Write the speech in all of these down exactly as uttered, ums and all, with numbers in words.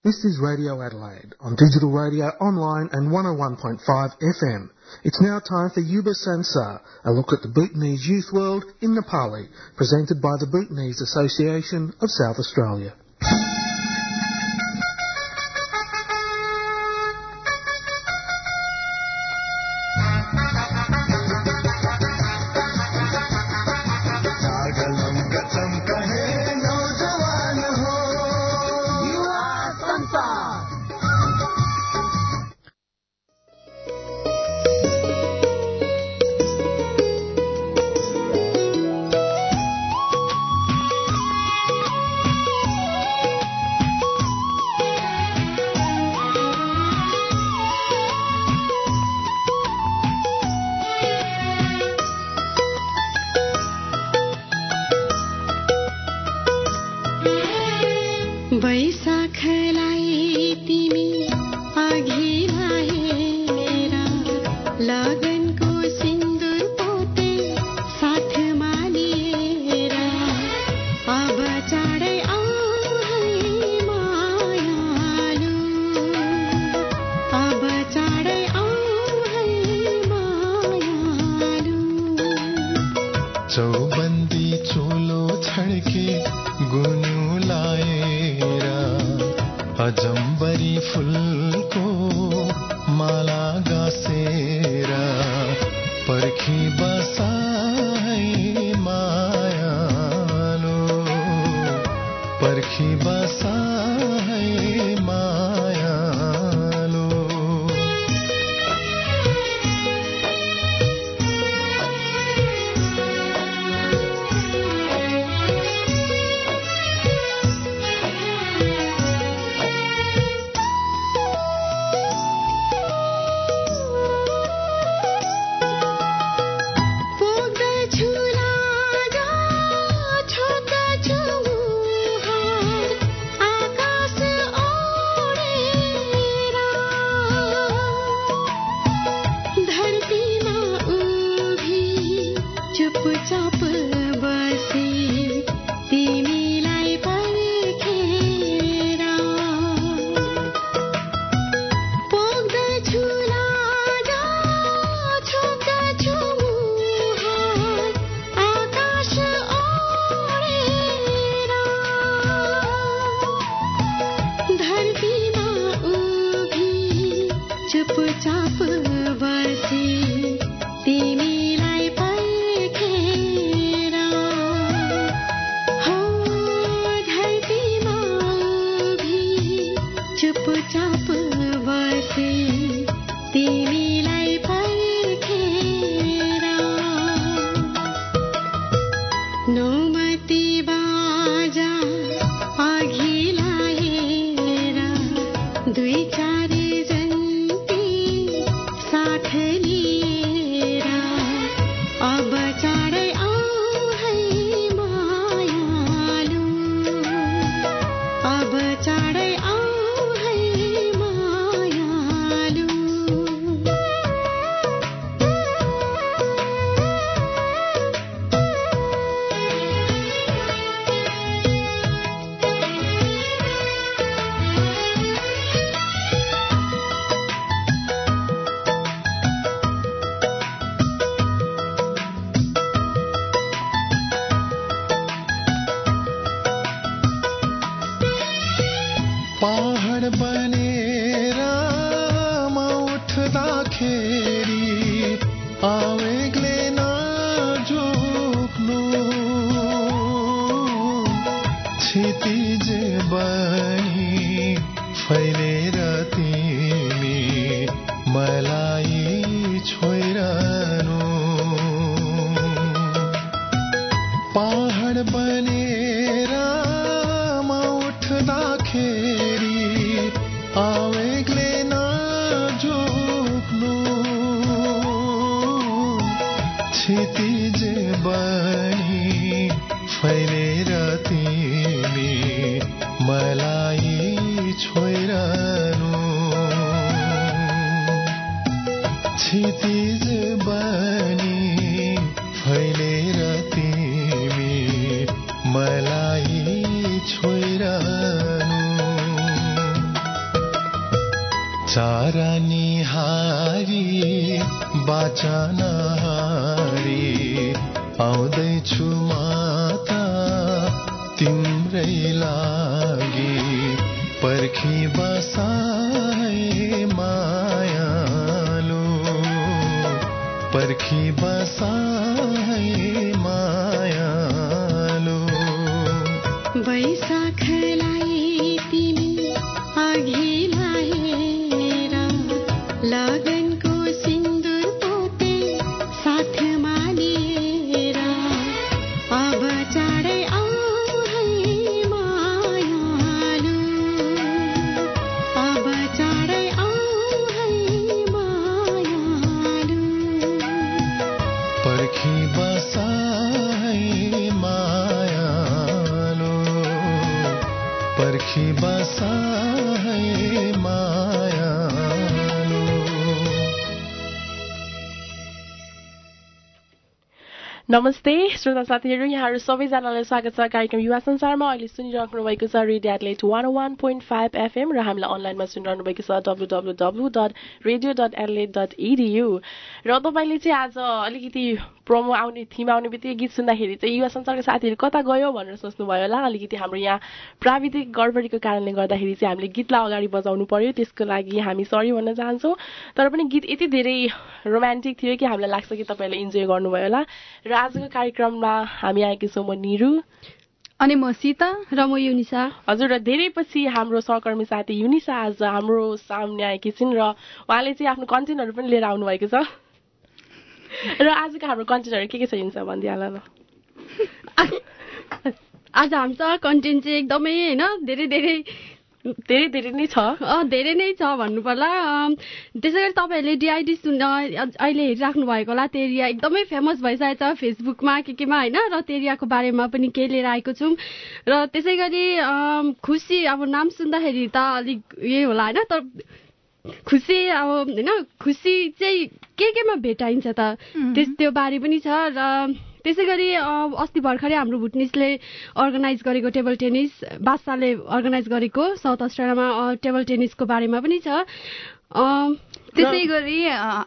This is Radio Adelaide on digital radio, online and one oh one point five F M. It's now time for Yuba Sansar, a look at the Bhutanese youth world in Nepali, presented by the Bhutanese Association of South Australia. मलाई छोइरहनु चारा निहारी बाचन हारी आउँदैछु माता तिम्रै लागि पर्खी बसाए मायालु पर्खी बसाए मायालु बैशाखलाई तिमी अघि लाएर लगनको सिन्दुर पोते साथमा लिएर अब चाँडै आऊ है मायालु अब चाँडै आऊ है मायालु पर्खी बसाए मायालु पर्खी बसाए मायालु। नमस्ते श्रोता साथीहरू, यहाँहरू सबैजनालाई स्वागत छ कार्यक्रम युवा संसारमा। अहिले सुनिराख्नु भएको छ radio Adelaide one oh one point five FM र हामीलाई अनलाइनमा सुनिरहनु भएको छ W W W dot radio dot Adelaide dot edu. र तपाईँले चाहिँ आज अलिकति प्रोमो आउने थिम आउने बित्तिकै गीत सुन्दाखेरि चाहिँ युवा संसारका साथीहरू कता गयो भनेर सोच्नुभयो होला। अलिकति हाम्रो यहाँ प्राविधिक गडबडीको कारणले गर्दाखेरि चाहिँ हामीले गीतलाई अगाडि बजाउनु पर्यो, त्यसको लागि हामी सरी भन्न चाहन्छौँ। तर पनि गीत यति धेरै रोमान्टिक थियो कि हामीलाई लाग्छ कि तपाईँहरूले इन्जोय गर्नुभयो होला। र आजको कार्यक्रममा हामी आएकी छौँ, म निरु अनि म सीता र म युनिसा। हजुर, र धेरै पछि हाम्रो सहकर्मी साथी युनिसा आज हाम्रो सामने आएकी छिन् र उहाँले चाहिँ आफ्नो कन्टेन्टहरू पनि लिएर आउनुभएको छ। र आजको हाम्रो कन्टेन्टहरू के के छ युनिसा भनिदिइहाल न। आज हाम्रो कन्टेन्ट चाहिँ एकदमै होइन धेरै धेरै धेरै धेरै नै छ धेरै नै छ भन्नु पर्ला। त्यसै गरी तपाईँहरूले डिआइडी सुन्न अहिले हेरिराख्नु भएको होला। तेरिया एकदमै फेमस भइसकेको छ फेसबुकमा के केमा होइन। र तेरियाको बारेमा पनि केही लिएर आएको छौँ। र त्यसै गरी खुसी, अब नाम सुन्दाखेरि त अलिक यही होला होइन, तर खुसी अब होइन खुसी चाहिँ के केमा भेटाइन्छ त त्यस त्यो बारे पनि छ। र त्यसै गरी अस्ति भर्खरै हाम्रो भुटनिसले अर्गनाइज गरेको टेबल टेनिस, बादशाहले अर्गनाइज गरेको साउथ अस्ट्रेलियामा टेबल टेनिसको बारेमा पनि छ। त्यसै गरी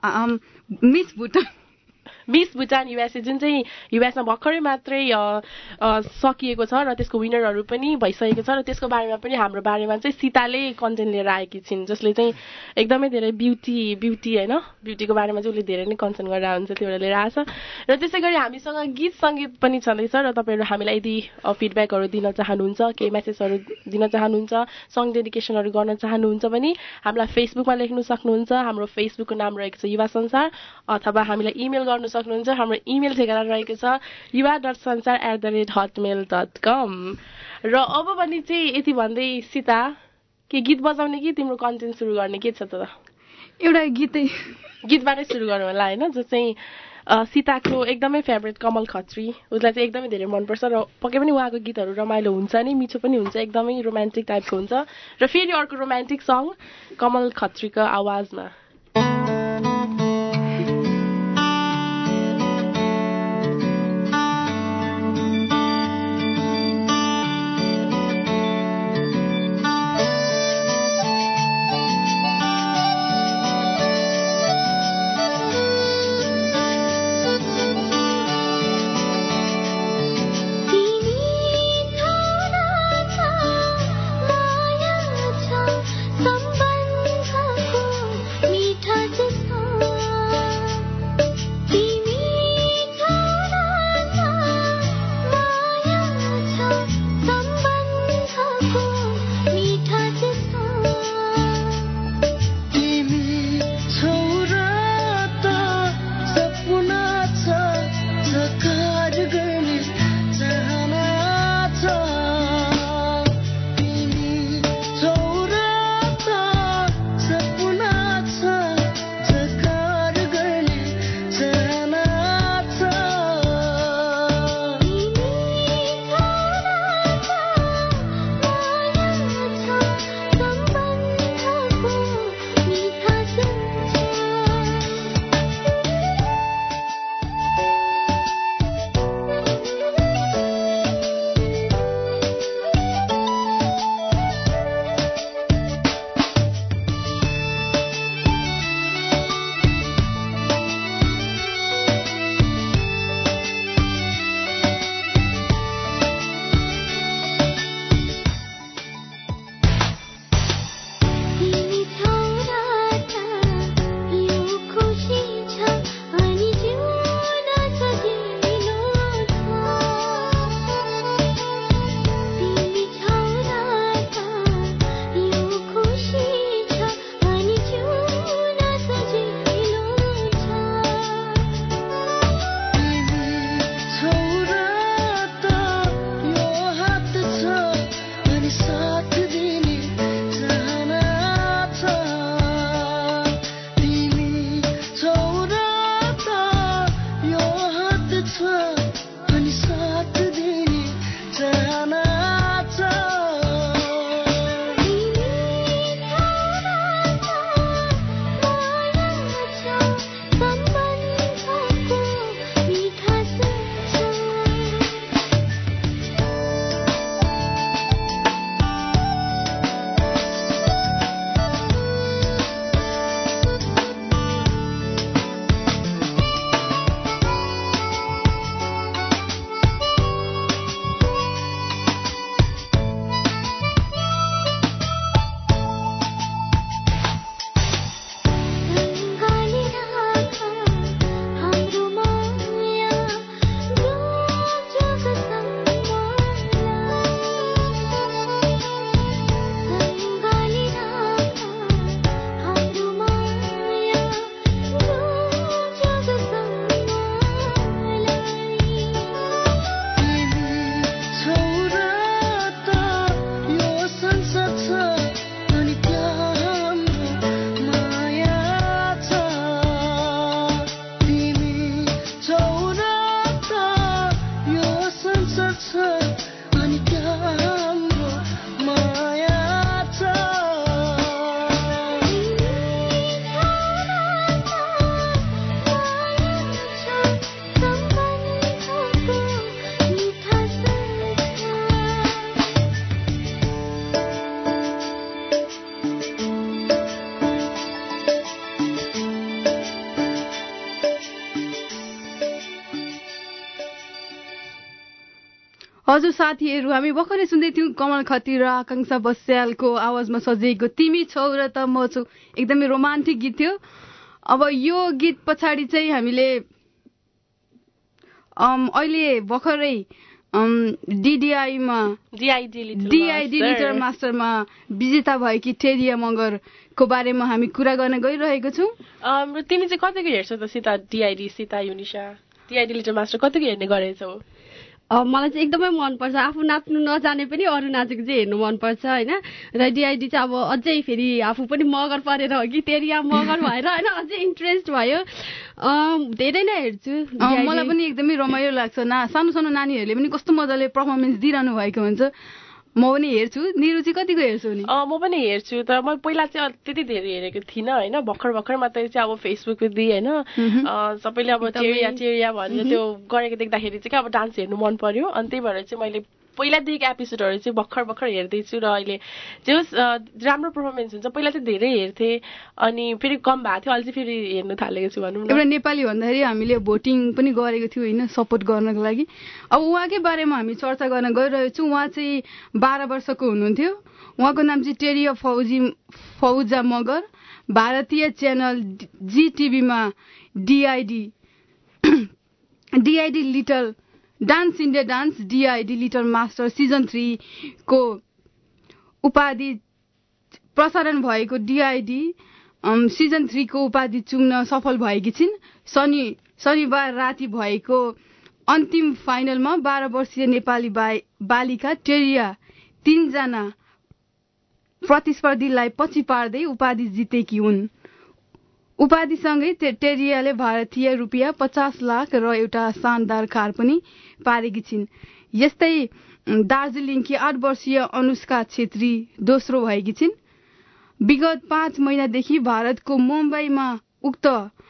Miss Bhutan Miss Bhutan USA जुन चाहिँ युएसमा भर्खरै मात्रै सकिएको छ र त्यसको विनरहरू पनि भइसकेको छ। र त्यसको बारेमा पनि हाम्रो बारेमा चाहिँ सीताले कन्टेन्ट लिएर आएकी छिन्, जसले चाहिँ एकदमै धेरै ब्युटी ब्युटी होइन ब्युटीको बारेमा चाहिँ उसले धेरै नै कन्सर्न गरेर हुन्छ, त्यो लिएर आएछ। र त्यसै गरी हामीसँग गीत सङ्गीत पनि छँदैछ। र तपाईँहरू हामीलाई यदि फिडब्याकहरू दिन चाहनुहुन्छ, केही मेसेजहरू दिन चाहनुहुन्छ, सङ डेडिकेसनहरू गर्न चाहनुहुन्छ भने हामीलाई फेसबुकमा लेख्नु सक्नुहुन्छ। हाम्रो फेसबुकको नाम रहेको छ युवा संसार, अथवा हामीलाई इमेल गर्नु सक्नुहुन्छ। हाम्रो इमेल ठेगाना रहेको छ yuva dot sansar at the rate Hotmail dot com. र अब भने चाहिँ यति भन्दै सीता के गीत बजाउने कि तिम्रो कन्टेन्ट सुरु गर्ने के छ त? एउटा गीतै गीतबाटै सुरु गर्नु होला होइन, जो चाहिँ सीताको एकदमै फेभरेट कमल खत्री, उसलाई चाहिँ एकदमै धेरै मनपर्छ। र पक्कै पनि उहाँको गीतहरू रमाइलो हुन्छ नि, मिठो पनि हुन्छ, एकदमै रोमान्टिक टाइपको हुन्छ। र फेरि अर्को रोमान्टिक सङ कमल खत्रीको आवाजमा। सम्बन्धको हजुर साथीहरू, हामी भर्खरै सुन्दै थियौँ कमल खत्री र आकांक्षा बस्यालको आवाजमा सजिएको तिमी छौ र त म छु। एकदमै रोमान्टिक गीत थियो। अब यो गीत पछाडि चाहिँ हामीले अहिले भर्खरै डिडिआईमा डिआइडी डिआइडी लिटर मास्टरमा विजेता भएकी टेरिया मगरको बारेमा हामी कुरा गर्न गइरहेको छौँ। तिमी चाहिँ कतिको हेर्छौ त Sita DID Sita Yunisa DID little master कतिको हेर्ने गरेछौ? मलाई चाहिँ एकदमै मनपर्छ। आफू नाच्नु नजाने पनि अरू नाचेको चाहिँ हेर्नु मनपर्छ होइन। र डिआइडी चाहिँ अब अझै फेरि आफू पनि मगर परेर हो कि तेरिया मगर भएर होइन अझै इन्ट्रेस्ट भयो। धेरै नै हेर्छु। मलाई पनि एकदमै रमाइलो लाग्छ। ना सानो सानो नानीहरूले पनि कस्तो मजाले पर्फर्मेन्स दिइरहनु भएको हुन्छ। म पनि हेर्छु। निरु चाहिँ कतिको हेर्छु नि? म पनि हेर्छु, तर म पहिला चाहिँ त्यति धेरै हेरेको थिइनँ होइन। भर्खर भर्खर मात्रै चाहिँ अब फेसबुकमा दिएँ होइन। सबैले अब टेरिया टेरिया भनेर त्यो गरेको देख्दाखेरि चाहिँ क्या अब डान्स हेर्नु मन पर्यो। अनि त्यही भएर चाहिँ मैले पहिलादेखिको एपिसोडहरू चाहिँ भर्खर भर्खर हेर्दैछु। र अहिले जे होस् राम्रो पर्फर्मेन्स हुन्छ। पहिला चाहिँ धेरै हेर्थेँ, अनि फेरि कम भएको थियो, अहिले चाहिँ फेरि हेर्नु थालेको छु भनौँ न। एउटा नेपाली भन्दाखेरि हामीले भोटिङ पनि गरेको थियो होइन, सपोर्ट गर्नको लागि। अब उहाँकै बारेमा हामी चर्चा गर्न गइरहेको छौँ। उहाँ चाहिँ बाह्र वर्षको हुनुहुन्थ्यो। उहाँको नाम चाहिँ टेरिया फौजी फौजा मगर। भारतीय च्यानल जी टिभीमा DID DID little dance India dance DID little master season three को उपाधि प्रसारण भएको डिआइडी सिजन थ्री को उपाधि चुम्न सफल भएकी छिन्। शनि शनिबार राति भएको अन्तिम फाइनलमा बाह्र वर्षीय नेपाली बालिका टेरिया तीनजना प्रतिस्पर्धीलाई पछि पार्दै उपाधि जितेकी हुन्। उपाधिसँगै टेरियाले भारतीय रुपियाँ पचास लाख र एउटा शानदार कार पनि पारेकी छिन्। यस्तै दार्जिलिङकी आठ वर्षीय अनुष्का छेत्री दोस्रो भएकी छिन्। विगत पाँच महिनादेखि भारतको मुम्बईमा उक्त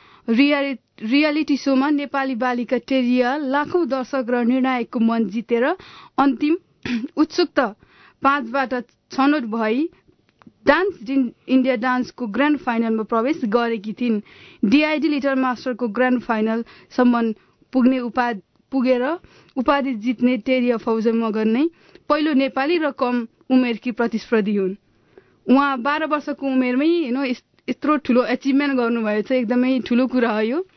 रियालिटी शोमा नेपाली बालिका टेरिया लाखौं दर्शक र निर्णायकको मन जितेर अन्तिम उत्सुक पाँचबाट छनौट भई डान्स इन्डिया डान्सको ग्रान्ड फाइनलमा प्रवेश गरेकी थिइन्। डिआइडी लिटल मास्टरको ग्रान्ड फाइनलसम्म पुग्ने उपाधि पुगेर उपाधि जित्ने टेरिया फौजा मगर नै पहिलो नेपाली र कम उमेरकी प्रतिस्पर्धी हुन्। उहाँ बाह्र वर्षको उमेरमै होइन यत्रो ठुलो एचिभमेन्ट गर्नुभयो चाहिँ एकदमै ठुलो कुरा हो यो।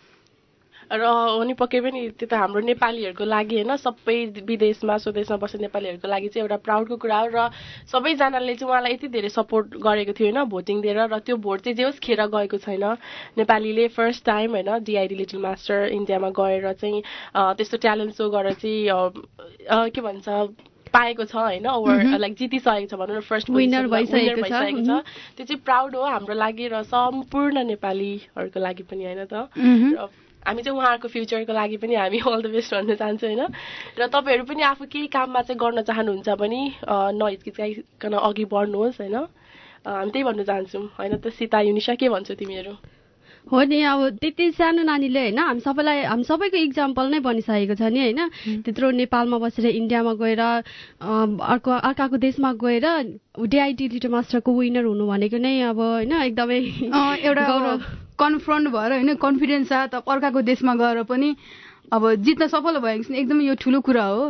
र हो नि पक्कै पनि त्यो त हाम्रो नेपालीहरूको लागि होइन, सबै विदेशमा स्वदेशमा बस्ने नेपालीहरूको लागि चाहिँ एउटा प्राउडको कुरा हो। र सबैजनाले चाहिँ उहाँलाई यति धेरै सपोर्ट गरेको थियो होइन भोटिङ दिएर। र त्यो भोट चाहिँ जे होस् खेर गएको छैन। नेपालीले फर्स्ट टाइम होइन डिआइडी लिटल मास्टर इन्डियामा गएर चाहिँ त्यस्तो ट्यालेन्ट सो गरेर चाहिँ के भन्छ पाएको छ होइन, ओभर लाइक जितिसकेको छ भनौँ न, फर्स्ट विनर भइसकेको छ। त्यो चाहिँ प्राउड हो हाम्रो लागि र सम्पूर्ण नेपालीहरूको लागि पनि होइन त। र हामी चाहिँ उहाँहरूको फ्युचरको लागि पनि हामी अल द बेस्ट भन्न चाहन्छौँ होइन। र तपाईँहरू पनि आफू केही काममा चाहिँ गर्न चाहनुहुन्छ भने नहिचकिचाइकन अघि बढ्नुहोस् होइन, हामी त्यही भन्न चाहन्छौँ होइन। त सीता युनिसा के भन्छौ तिमीहरू? हो नि, अब त्यति सानो नानीले होइन हामी सबैलाई हामी सबैको इक्जाम्पल नै बनिसकेको छ नि होइन। त्यत्रो नेपालमा बसेर इन्डियामा गएर अर्को अर्काको देशमा गएर डिआइडी लिटल मास्टरको विनर हुनु भनेको नै अब होइन एकदमै एउटा कन्फ्रन्ट भएर होइन कन्फिडेन्स छ त अर्काको देशमा गएर पनि अब जित्न सफल भएको छ एकदमै यो ठुलो कुरा हो।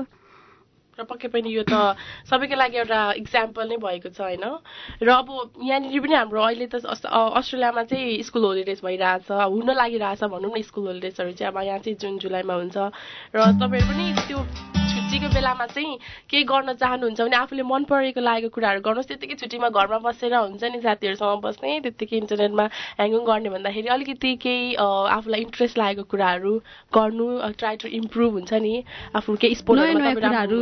र पक्कै पनि यो त सबैको लागि एउटा इक्जाम्पल नै भएको छ होइन। र अब यहाँनिर पनि हाम्रो अहिले त अस्ट्रेलियामा चाहिँ स्कुल होलिडेज भइरहेछ, हुन लागिरहेछ भनौँ न। स्कुल होलिडेजहरू चाहिँ अब यहाँ चाहिँ जुन जुलाईमा हुन्छ। र तपाईँहरू पनि त्यो छुट्टीको बेलामा चाहिँ केही गर्न चाहनुहुन्छ भने आफूले मन परेको लागेको कुराहरू गर्नुहोस्। त्यत्तिकै छुट्टीमा घरमा बसेर हुन्छ नि साथीहरूसँग बस्ने, त्यत्तिकै इन्टरनेटमा ह्याङ गर्ने भन्दाखेरि अलिकति केही आफूलाई इन्ट्रेस्ट लागेको कुराहरू गर्नु, ट्राई टु इम्प्रुभ हुन्छ नि आफू केही स्पोर्ट्सहरू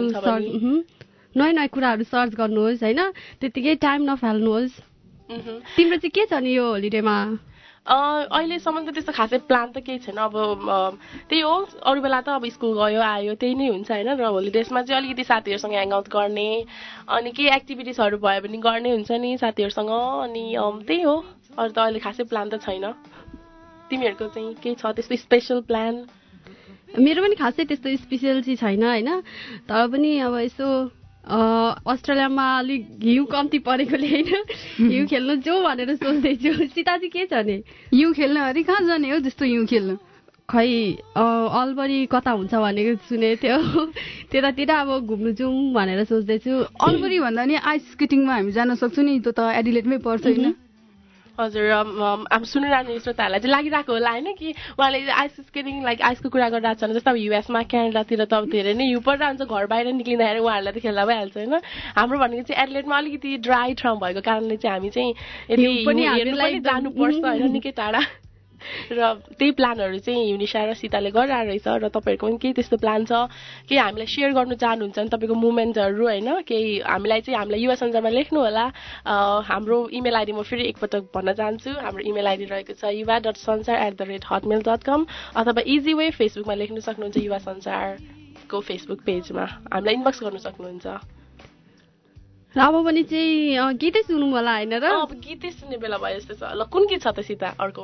नयाँ नयाँ कुराहरू सर्च गर्नुहोस् होइन, त्यत्तिकै टाइम नफाल्नुहोस्। तिम्रो चाहिँ के छ नि यो होलिडेमा? अहिलेसम्म त त्यस्तो खासै प्लान त केही छैन। अब त्यही हो, अरू बेला त अब स्कुल गयो आयो त्यही नै हुन्छ होइन। र होलिडेजमा चाहिँ अलिकति साथीहरूसँग ह्याङआउट गर्ने, अनि केही एक्टिभिटिजहरू भयो भने गर्ने हुन्छ नि साथीहरूसँग, अनि त्यही हो। अरू त अहिले खासै प्लान त छैन। तिमीहरूको चाहिँ केही छ त्यस्तो स्पेसल प्लान? मेरो पनि खासै त्यस्तो स्पेसल चाहिँ छैन होइन, तर पनि अब यसो अस्ट्रेलियामा अलिक हिउँ कम्ती परेकोले होइन हिउँ खेल्नु जो भनेर सोच्दैछु। सीता चाहिँ के छ नि? हिउँ खेल्न अरे कहाँ जाने हो त्यस्तो हिउँ खेल्नु? खै अलबरी कता हुन्छ भनेको सुनेको थियो, त्यतातिर अब घुम्नु जाउँ भनेर सोच्दैछु। अलबरी भन्दा नि आइस स्केटिङमा हामी जान सक्छौँ नि, त्यो त एडिलेटमै पर्छ होइन? हजुर, अब सुनिरहने श्रोताहरूलाई चाहिँ लागिरहेको होला होइन कि उहाँले आइस स्केटिङ लाइक आइसको कुरा गरिरहेको छ जस्तो अब युएसमा क्यानाडातिर त अब धेरै नै हिउँ परिरहन्छ, घर बाहिर निक्लिँदाखेरि उहाँहरूलाई त खेल्दा भइहाल्छ होइन। हाम्रो भनेको चाहिँ एडिलेटमा अलिकति ड्राई ठाउँ भएको कारणले चाहिँ हामी चाहिँ यदि हेर्नु पनि जानुपर्छ होइन, निकै टाढा। र त्यही प्लानहरू चाहिँ युनिसा र सीताले गरिरहेको रहेछ र तपाईँहरूको पनि केही त्यस्तो प्लान छ केही हामीलाई सेयर गर्नु चाहनुहुन्छ भने तपाईँको मुभमेन्टहरू होइन केही हामीलाई चाहिँ हामीलाई युवा सञ्चारमा लेख्नु होला। हाम्रो इमेल आइडी म फेरि एकपटक भन्न चाहन्छु। हाम्रो इमेल आइडी रहेको छ yuva dot sansar at the rate Hotmail dot com अथवा इजी वे फेसबुकमा लेख्नु सक्नुहुन्छ युवा संसारको फेसबुक पेजमा हामीलाई इनबक्स गर्नु सक्नुहुन्छ। अब पनि चाहिँ गीतै सुनौँ होला होइन र? अब गीतै सुन्ने बेला भयो जस्तो छ। ल कुन गीत छ त सीता? अर्को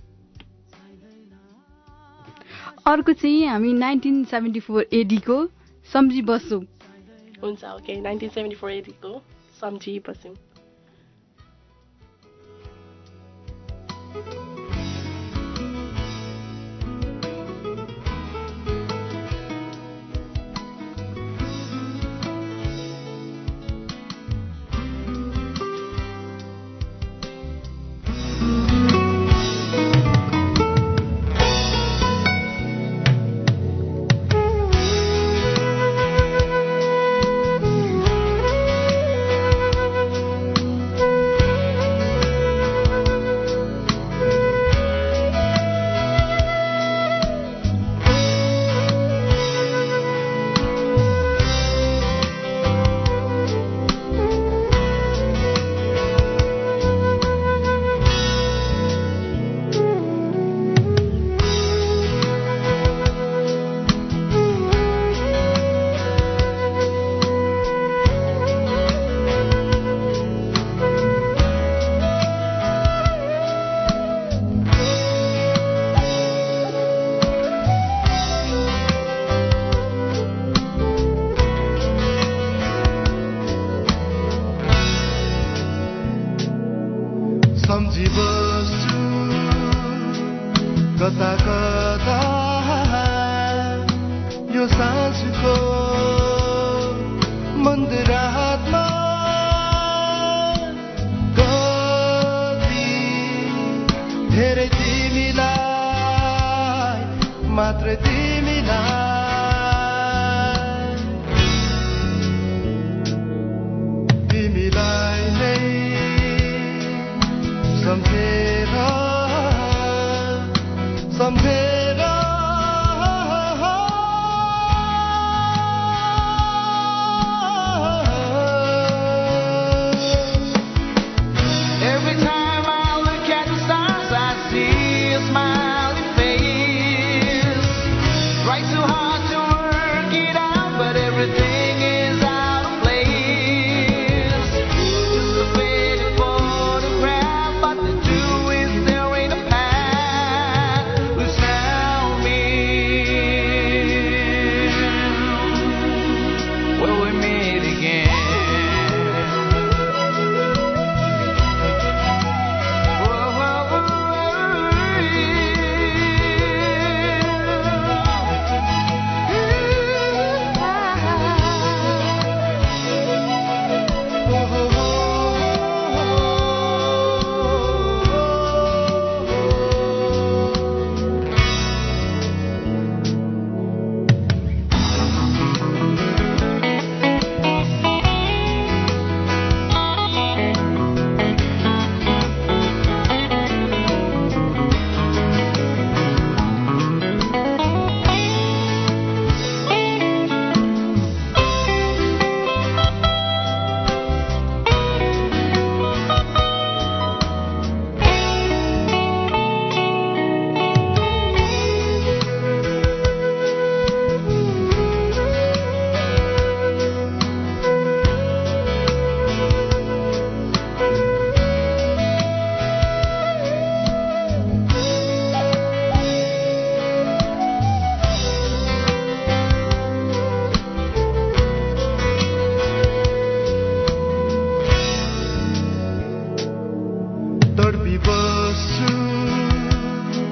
अर्को चाहिँ हामी नाइन्टिन सेभेन्टी फोर एडीको सम्झी बसौँ। हुन्छ ओके, नाइन्टिन सेभेन्टी फोर एडीको सम्झी बसौँ।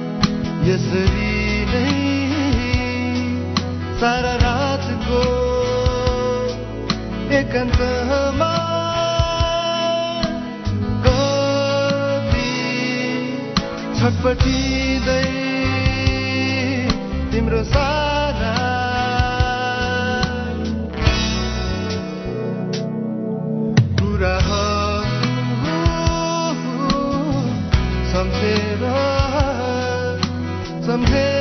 यसरी नै सारा रातको एकान्तमा कति छटपटिँदै तिम्रो सारा कुराहरू सम्झेर सम्झेर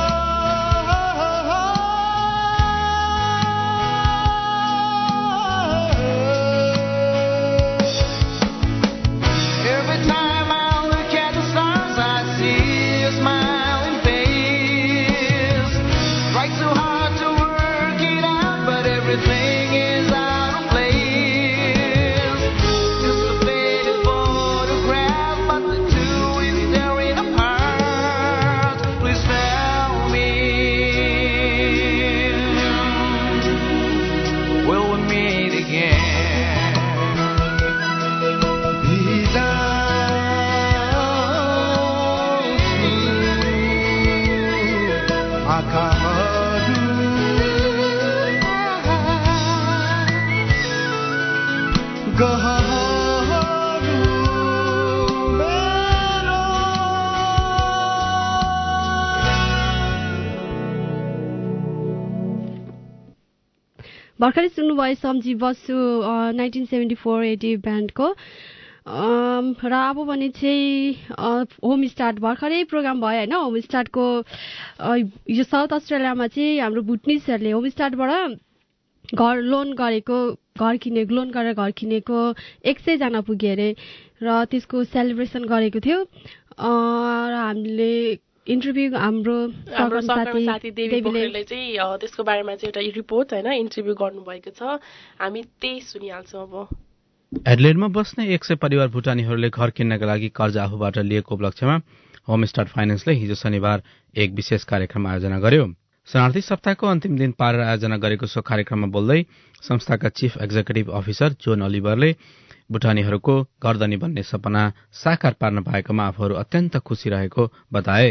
भर्खरै सुन्नुभयो सम्झी बस्छु नाइन्टिन सेभेन्टी फोर एटी ब्यान्डको र अब भने चाहिँ होम स्टार्ट भर्खरै प्रोग्राम भयो होइन होम स्टार्टको यो साउथ अस्ट्रेलियामा चाहिँ हाम्रो भुटनिसहरूले होम स्टार्टबाट घर लोन गरेको घर किनेको लोन गरेर घर किनेको एक सयजना पुग्यो अरे र त्यसको सेलिब्रेसन गरेको थियो र हामीले इन्टरभ्यू हाम्रो हाम्रो सहकर्मी साथी देवी पोखरेलले चाहिँ त्यसको बारेमा चाहिँ एउटा रिपोर्ट होइन इन्टरभ्यू गर्नुभएको छ हामी त्यही सुनिहाल्छौँ अब एडलेडमा बस्ने एक सय परिवार भुटानीहरूले घर किन्नका लागि कर्जा आफूबाट लिएको उपलक्ष्यमा होम स्टार्ट फाइनेन्सले हिजो शनिबार एक विशेष कार्यक्रम आयोजना गर्यो। शरणार्थी सप्ताहको अन्तिम दिन पारेर आयोजना गरेको सो कार्यक्रममा बोल्दै संस्थाका चीफ एक्जिक्युटिभ अफिसर जोन ओलिभरले भुटानीहरूको गर्दनी बन्ने सपना साकार पार्न पाएकोमा आफूहरू अत्यन्त खुशी रहेको बताए।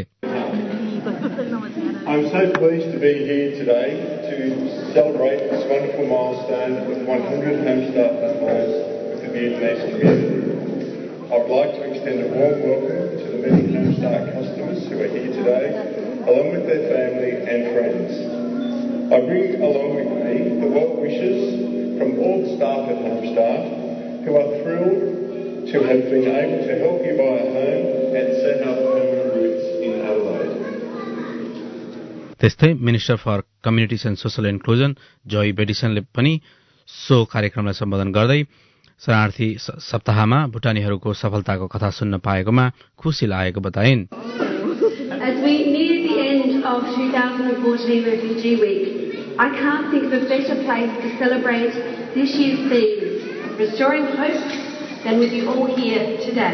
I'm so pleased to be here today to celebrate this wonderful milestone with one hundred Homestart homes with the Vietnamese community. I would like to extend a warm welcome to the many Homestart customers who are here today, along with their family and friends. I bring along with me the well wishes from all the staff at Homestart who are thrilled to have been able to help you buy a home and set up permanent roots in Adelaide. त्यस्तै minister for communities and social inclusion Zoe बेडिसनले पनि so कार्यक्रमलाई सम्बोधन गर्दै शरणार्थी सप्ताहमा भुटानीहरूको सफलताको कथा सुन्न पाएकोमा खुशी लागेको बताइन्। As we near the end of twenty fourteen Refugee Week, I can't think of a better place to celebrate this year's theme, Restoring Hope, than with you all here today.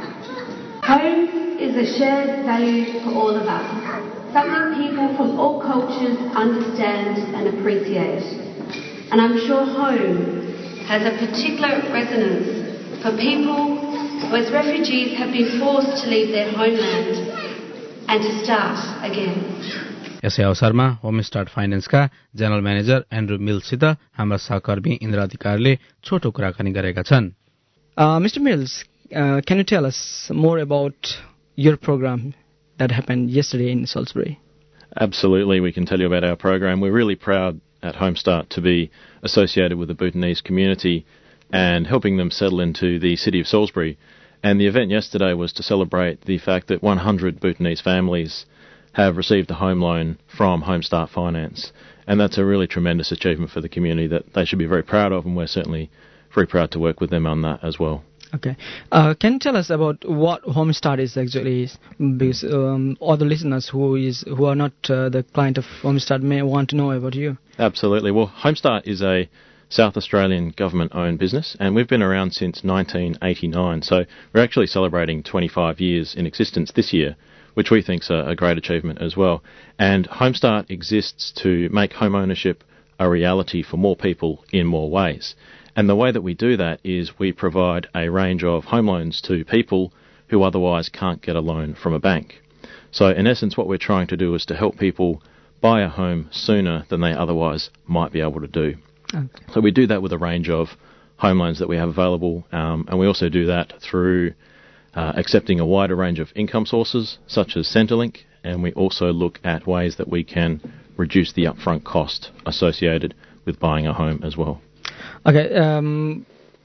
Home is a shared value for all of us. Something people from all cultures understand and appreciate. And I'm sure home has a particular resonance for people who as refugees have been forced to leave their homeland and to start again. यसै अवसरमा Home Start फाइनेन्सका general manager Andrew मिल्ससित हाम्रा सहकर्मी इन्द्र अधिकारीले छोटो कुराकानी गरेका छन्। Mister Mills, uh, can you tell us more about your program that happened yesterday in Salisbury? Absolutely, we can tell you about our program. We're really proud at Homestart to be associated with the Bhutanese community and helping them settle into the city of Salisbury. And the event yesterday was to celebrate the fact that one hundred Bhutanese families have received a home loan from Homestart Finance. And that's a really tremendous achievement for the community that they should be very proud of, and we're certainly very proud to work with them on that as well. Okay. Uh, can you tell us about what Homestart is actually? Because um, other listeners who is who are not uh, the client of Homestart may want to know about you. Absolutely. Well, Homestart is a South Australian government-owned business, and we've been around since nineteen eighty-nine. So we're actually celebrating twenty-five years in existence this year, which we think is a, a great achievement as well. And Homestart exists to make home ownership a reality for more people in more ways. And the way that we do that is we provide a range of home loans to people who otherwise can't get a loan from a bank. So in essence, what we're trying to do is to help people buy a home sooner than they otherwise might be able to do. Okay. So we do that with a range of home loans that we have available, um, and we also do that through uh, accepting a wider range of income sources, such as Centrelink, and we also look at ways that we can reduce the upfront cost associated with buying a home as well. Okay, um,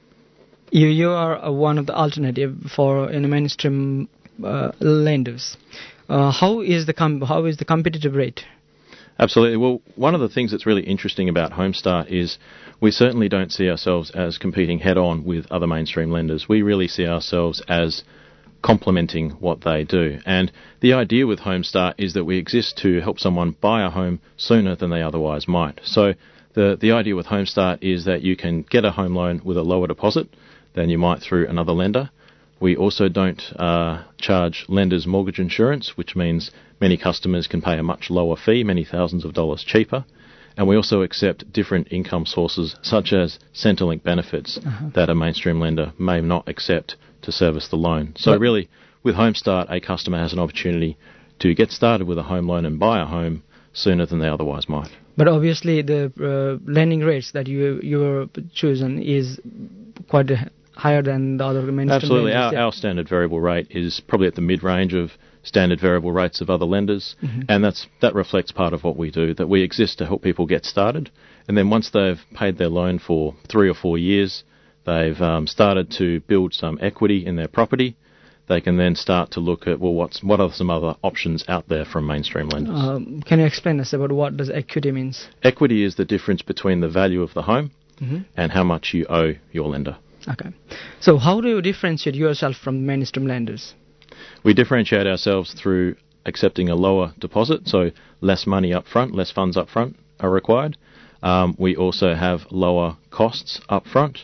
you you are uh, one of the alternative for in mainstream uh, lenders. Uh, how is the com- how is the competitive rate? Absolutely. Well, one of the things that's really interesting about HomeStart is we certainly don't see ourselves as competing head-on with other mainstream lenders. We really see ourselves as complementing what they do. And the idea with HomeStart is that we exist to help someone buy a home sooner than they otherwise might. So the, the idea with HomeStart is that you can get a home loan with a lower deposit than you might through another lender. We also don't uh, charge lenders mortgage insurance, which means many customers can pay a much lower fee, many thousands of dollars cheaper. And we also accept different income sources, such as Centrelink benefits, uh-huh. that a mainstream lender may not accept to service the loan. So but really, with HomeStart, a customer has an opportunity to get started with a home loan and buy a home sooner than they otherwise might. But obviously, the uh, lending rates that you you chosen is quite higher than the other mainstream Absolutely. lenders. Our, Yeah. our standard variable rate is probably at the mid-range of standard variable rates of other lenders, mm-hmm. and that's that reflects part of what we do, that we exist to help people get started, and then once they've paid their loan for three or four years, they've um, started to build some equity in their property, they can then start to look at, well, what's what are some other options out there from mainstream lenders. Um, can you explain us about what does equity means? Equity is the difference between the value of the home mm-hmm. and how much you owe your lender. Okay. So how do you differentiate yourself from mainstream lenders? We differentiate ourselves through accepting a lower deposit, so less money up front, less funds up front are required. Um, we also have lower costs up front,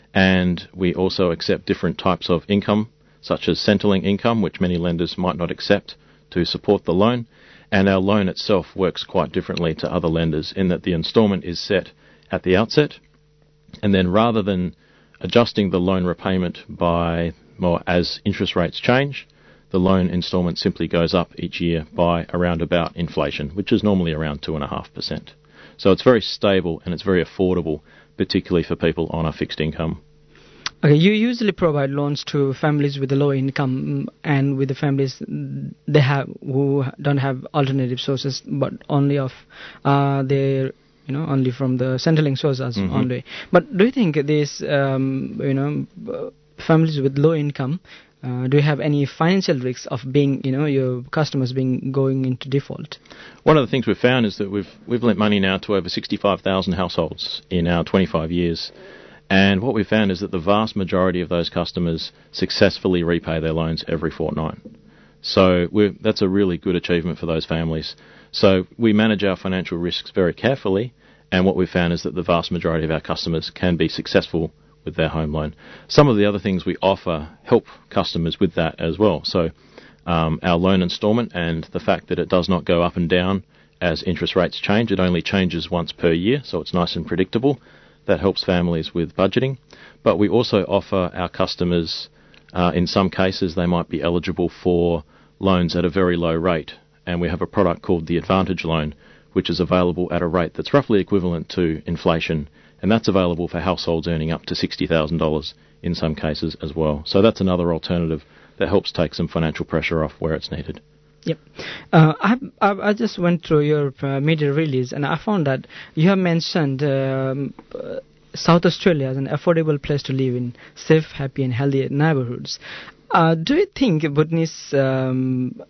and we also accept different types of income, such as Centrelink income, which many lenders might not accept to support the loan. And our loan itself works quite differently to other lenders in that the instalment is set at the outset, and then rather than adjusting the loan repayment by more as interest rates change, the loan instalment simply goes up each year by around about inflation, which is normally around two point five percent. So it's very stable and it's very affordable, particularly for people on a fixed income. Okay, you usually provide loans to families with a low income and with the families they have who don't have alternative sources, but only of uh, their you know only from the Centrelink sources mm-hmm. only. But do you think these um, you know families with low income, Uh, do you have any financial risks of being, you know, your customers being going into default? One of the things we've found is that we've we've lent money now to over sixty-five thousand households in our twenty-five years, and what we've found is that the vast majority of those customers successfully repay their loans every fortnight. So we're, that's a really good achievement for those families. So we manage our financial risks very carefully, and what we've found is that the vast majority of our customers can be successful with their home loan. Some of the other things we offer help customers with that as well. So um, our loan instalment and the fact that it does not go up and down as interest rates change. It only changes once per year, so it's nice and predictable. That helps families with budgeting. But we also offer our customers, uh, in some cases, they might be eligible for loans at a very low rate. And we have a product called the Advantage Loan, which is available at a rate that's roughly equivalent to inflation. And that's available for households earning up to sixty thousand dollars in some cases as well. So that's another alternative that helps take some financial pressure off where it's needed. Yep. Uh, I, I I just went through your uh, media release and I found that you have mentioned um, uh, South Australia as an affordable place to live in, safe, happy and healthy neighborhoods. Uh, do you think Bhutanese um,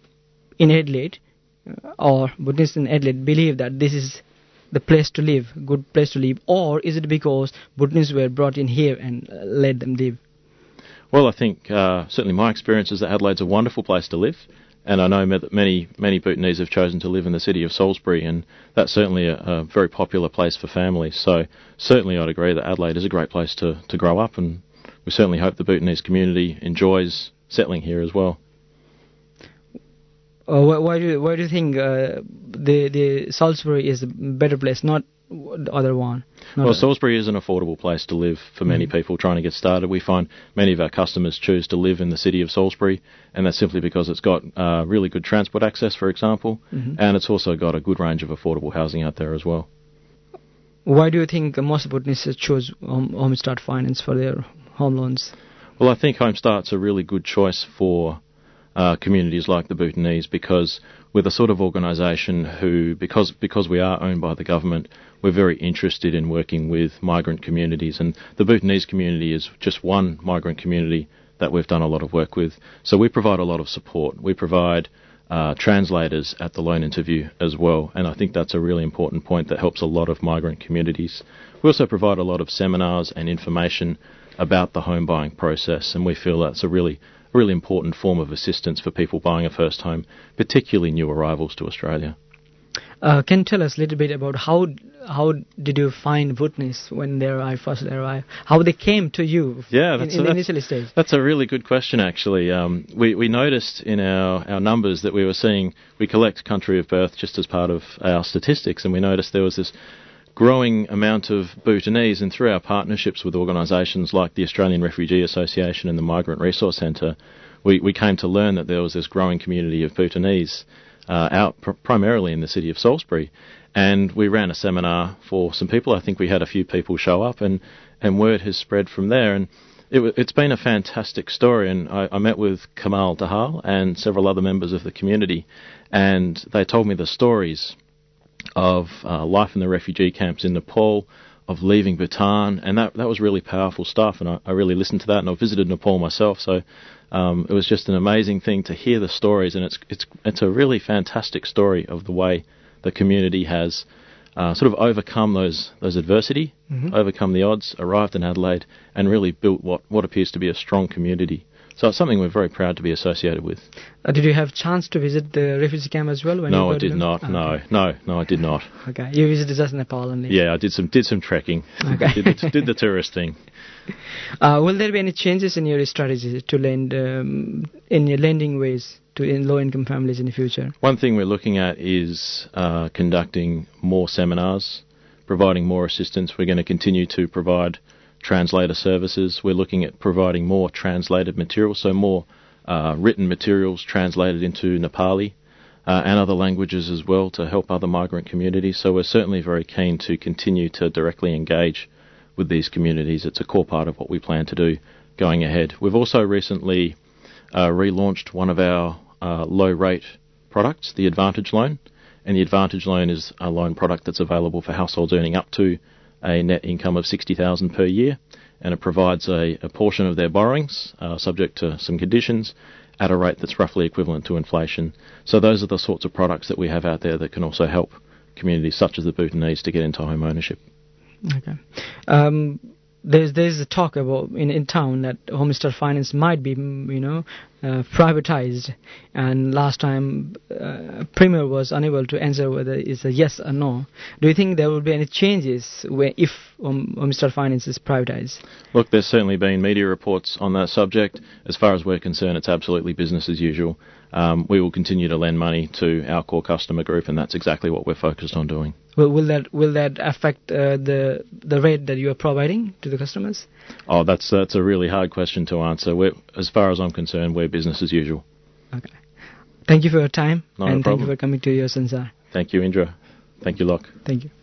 in Adelaide or Bhutanese in Adelaide believe that this is the place to live, good place to live, or is it because Bhutanese were brought in here and uh, let them live? Well, I think uh, certainly my experience is that Adelaide's a wonderful place to live, and I know that many many Bhutanese have chosen to live in the city of Salisbury, and that's certainly a, a very popular place for families. So certainly I'd agree that Adelaide is a great place to, to grow up, and we certainly hope the Bhutanese community enjoys settling here as well. Uh, why, why do you, why do you think uh, the the Salisbury is a better place, not the other one? Not well, a... Salisbury is an affordable place to live for many mm-hmm. people trying to get started. We find many of our customers choose to live in the city of Salisbury, and that's simply because it's got uh, really good transport access, for example, mm-hmm. and it's also got a good range of affordable housing out there as well. why do you think most Bhutanese choose home, home start finance for their home loans? Well, I think Home Start's a really good choice for uh, communities like the Bhutanese, because we're the sort of organisation who, because because we are owned by the government, we're very interested in working with migrant communities, and the Bhutanese community is just one migrant community that we've done a lot of work with. So we provide a lot of support. We provide uh, translators at the loan interview as well, and I think that's a really important point that helps a lot of migrant communities. We also provide a lot of seminars and information about the home buying process, and we feel that's a really really important form of assistance for people buying a first home, particularly new arrivals to Australia. Uh, can you tell us a little bit about how how did you find Bhutanese when they arrived, first arrived? How they came to you yeah, that's in, in a, the initial stage? That's a really good question, actually. Um, we, we noticed in our, our numbers that we were seeing, we collect country of birth just as part of our statistics, and we noticed there was this growing amount of Bhutanese, and through our partnerships with organisations like the Australian Refugee Association and the Migrant Resource Centre, we, we came to learn that there was this growing community of Bhutanese uh, out pr- primarily in the city of Salisbury. And we ran a seminar for some people. I think we had a few people show up, and, and word has spread from there. And it, it's been a fantastic story. And I, I met with Kamal Dahal and several other members of the community, and they told me the stories of uh, life in the refugee camps in Nepal, of leaving Bhutan, and that that was really powerful stuff, and I, I really listened to that, and I visited Nepal myself, so um, it was just an amazing thing to hear the stories, and it's it's it's a really fantastic story of the way the community has uh, sort of overcome those those adversity, mm-hmm. overcome the odds, arrived in Adelaide, and really built what, what appears to be a strong community. So it's something we're very proud to be associated with. Uh, did you have chance to visit the refugee camp as well? When no, you I did not. Oh, no, okay. no, no, I did not. Okay, you visited just Nepal only. Yeah, I did some did some trekking. Okay. did, the, did the tourist thing. Uh, will there be any changes in your strategy to lend um, in your lending ways to in low-income families in the future? One thing we're looking at is uh, conducting more seminars, providing more assistance. We're going to continue to provide translator services. We're looking at providing more translated materials, so more uh, written materials translated into Nepali uh, and other languages as well to help other migrant communities. So we're certainly very keen to continue to directly engage with these communities. It's a core part of what we plan to do going ahead. We've also recently uh, relaunched one of our uh, low-rate products, the Advantage Loan, and the Advantage Loan is a loan product that's available for households earning up to a net income of sixty thousand dollars per year, and it provides a, a portion of their borrowings, uh, subject to some conditions, at a rate that's roughly equivalent to inflation. So those are the sorts of products that we have out there that can also help communities such as the Bhutanese to get into home ownership. Okay. Um, there's there's a talk about in, in town that Home Start Finance might be, you know, uh, privatized. And last time, uh, Premier was unable to answer whether it's a yes or no. Do you think there will be any changes where if Home, Home Start Finance is privatized? Look, there's certainly been media reports on that subject. As far as we're concerned, it's absolutely business as usual. Um, we will continue to lend money to our core customer group, and that's exactly what we're focused on doing. Will, will that will that affect uh, the the rate that you are providing to the customers? Oh, that's that's a really hard question to answer. We're, as far as I'm concerned, we're business as usual. Okay. Thank you for your time, Not and a problem. thank you for coming to your Sansar. Thank you, Indra. Thank you, Locke. Thank you.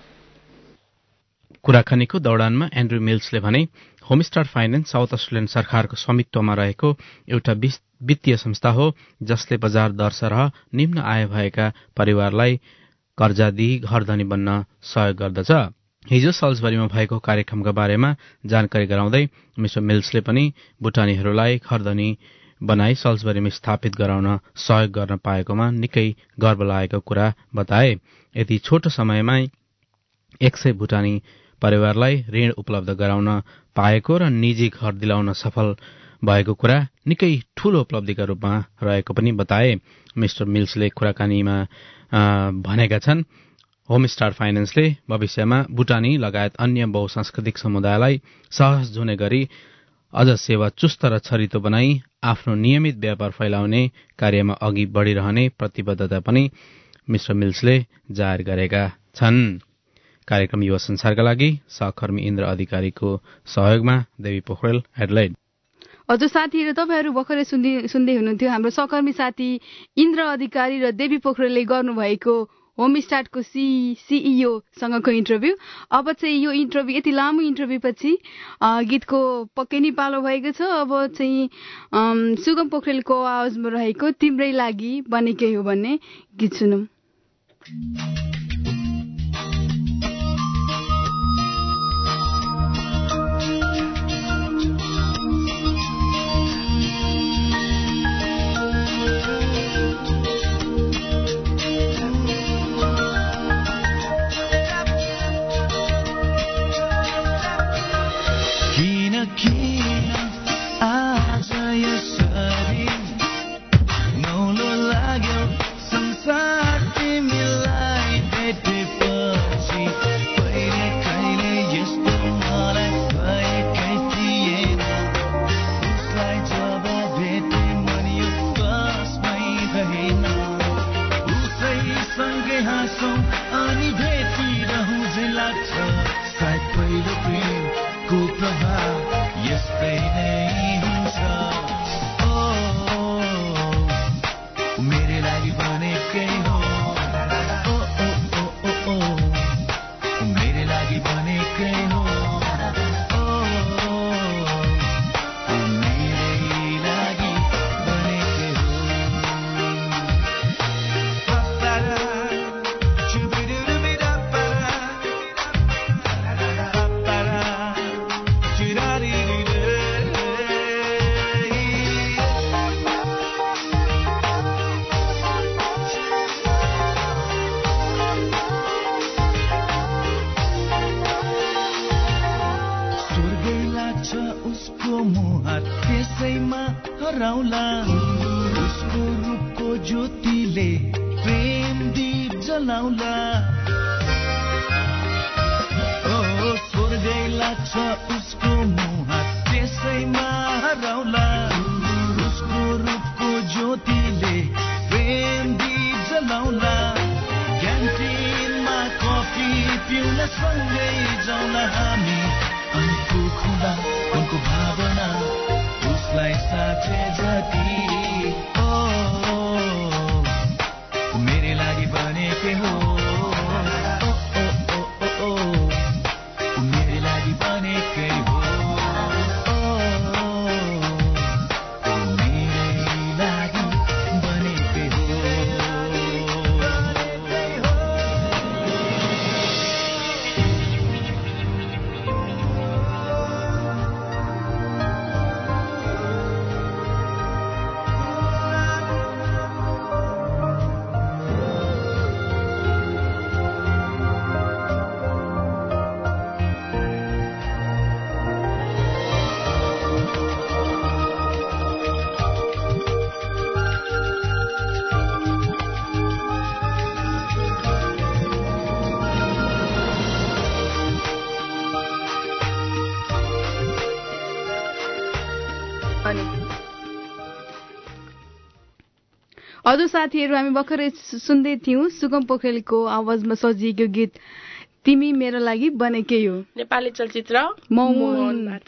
कुराकानीको दौडानमा Andrew मिल्सले भने होमस्टार finance south Australian सरकारको स्वामित्वमा रहेको एउटा वित्तीय संस्था हो जसले बजार दर सरह निम्न आय भएका परिवारलाई कर्जा दिई घरधनी बन्न सहयोग गर्दछ। हिजो सल्सबरीमा भएको कार्यक्रमका बारेमा जानकारी गराउँदै मिस्टर मिल्सले पनि भुटानीहरूलाई घरधनी बनाई सल्सबरीमा स्थापित गराउन सहयोग गर्न पाएकोमा निकै गर्व लागेको कुरा बताए। यति छोटो समयमा एक सय भुटानी परिवारलाई ऋण उपलब्ध गराउन पाएको र निजी घर दिलाउन सफल भएको कुरा निकै ठूलो उपलब्धिका रूपमा रहेको पनि बताए। मिस्टर मिल्सले कुराकानीमा भनेका छन् होमस्टार फाइनेन्सले भविष्यमा भुटानी लगायत अन्य बहुसांस्कृतिक समुदायलाई सहज हुने गरी अझ सेवा चुस्त र छरितो बनाई आफ्नो नियमित व्यापार फैलाउने कार्यमा अघि बढ़िरहने प्रतिबद्धता पनि मिस्टर मिल्सले जाहेर गरेका छन्। कार्यक्रम युवा संसारका लागि सहकर्मी इन्द्र अधिकारीको सहयोगमा देवी पोखरेल एडलाइड। हजुर साथीहरू, तपाईँहरू भर्खरै सुन्दै सुन्दै हुनुहुन्थ्यो हाम्रो सहकर्मी साथी इन्द्र अधिकारी र देवी पोखरेलले गर्नुभएको होम स्टार्टको सी सिइओ सँगको इन्टरभ्यू। अब चाहिँ यो इन्टरभ्यू यति लामो इन्टरभ्यू पछि गीतको पक्कै नै पालो भएको छ। अब चाहिँ सुगम पोखरेलको आवाजमा रहेको तिम्रै लागि बनेकै हो भन्ने गीत सुनौँ। हजुर साथीहरू, हामी भर्खरै सुन्दै थियौं सुगम पोखरेलको आवाजमा सजिएको गीत तिमी मेरो लागि बनेकै हो, नेपाली चलचित्र मौमोहनबाट।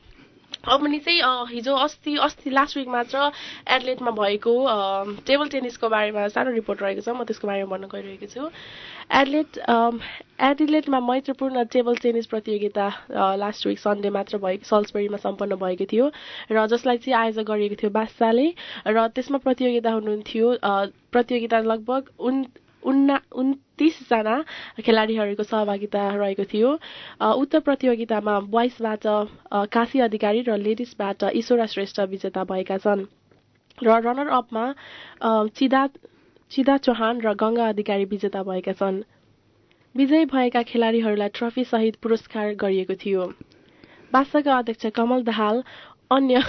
अब पनि चाहिँ हिजो अस्ति अस्ति लास्ट विक मात्र एडलेटमा भएको टेबल टेनिसको बारेमा सानो रिपोर्ट रहेको छ, म त्यसको बारेमा भन्न गइरहेको छु। एडलेट एडिलेटमा मैत्रीपूर्ण टेबल टेनिस प्रतियोगिता लास्ट विक सन्डे मात्र भएको सल्सबरीमा सम्पन्न भएको थियो र जसलाई चाहिँ आयोजन गरिएको थियो बासाले र त्यसमा प्रतियोगिता हुनुहुन्थ्यो। प्रतियोगिता लगभग उन उन्ना उन्तिसजना खेलाडीहरूको सहभागिता रहेको थियो। उक्त प्रतियोगितामा बोइजबाट काशी अधिकारी र लेडिजबाट ईश्वरा श्रेष्ठ विजेता भएका छन् र रनर अपमा चिदा चिदा चौहान र गंगा अधिकारी विजेता भएका छन्। विजयी भएका खेलाडीहरूलाई ट्रफी सहित पुरस्कार गरिएको थियो। बासाका अध्यक्ष कमल दाहाल अन्य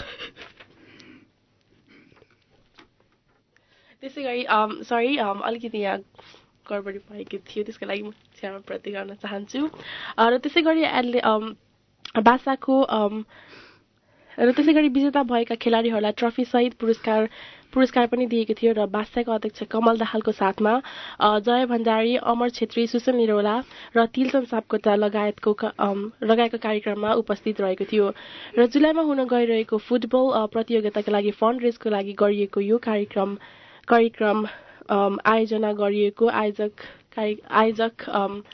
त्यसै गरी सरी अलिकति यहाँ गडबडी भएको थियो, त्यसको लागि म क्षमा प्रति गर्न चाहन्छु। र त्यसै गरी एडले बासाको र त्यसै गरी विजेता भएका खेलाडीहरूलाई ट्रफी सहित पुरस्कार पुरस्कार पनि दिएको थियो र बासाका अध्यक्ष कमल दाहालको साथमा जय भण्डारी, अमर छेत्री, सुशील निरौला र तिलचन सापकोटा लगायतको लगायतको कार्यक्रममा उपस्थित रहेको थियो। र जुलाईमा हुन गइरहेको फुटबल प्रतियोगिताका लागि फन्ड रेजको लागि गरिएको यो कार्यक्रम कार्यक्रम आयोजना गरिएको आयोजक आयोजक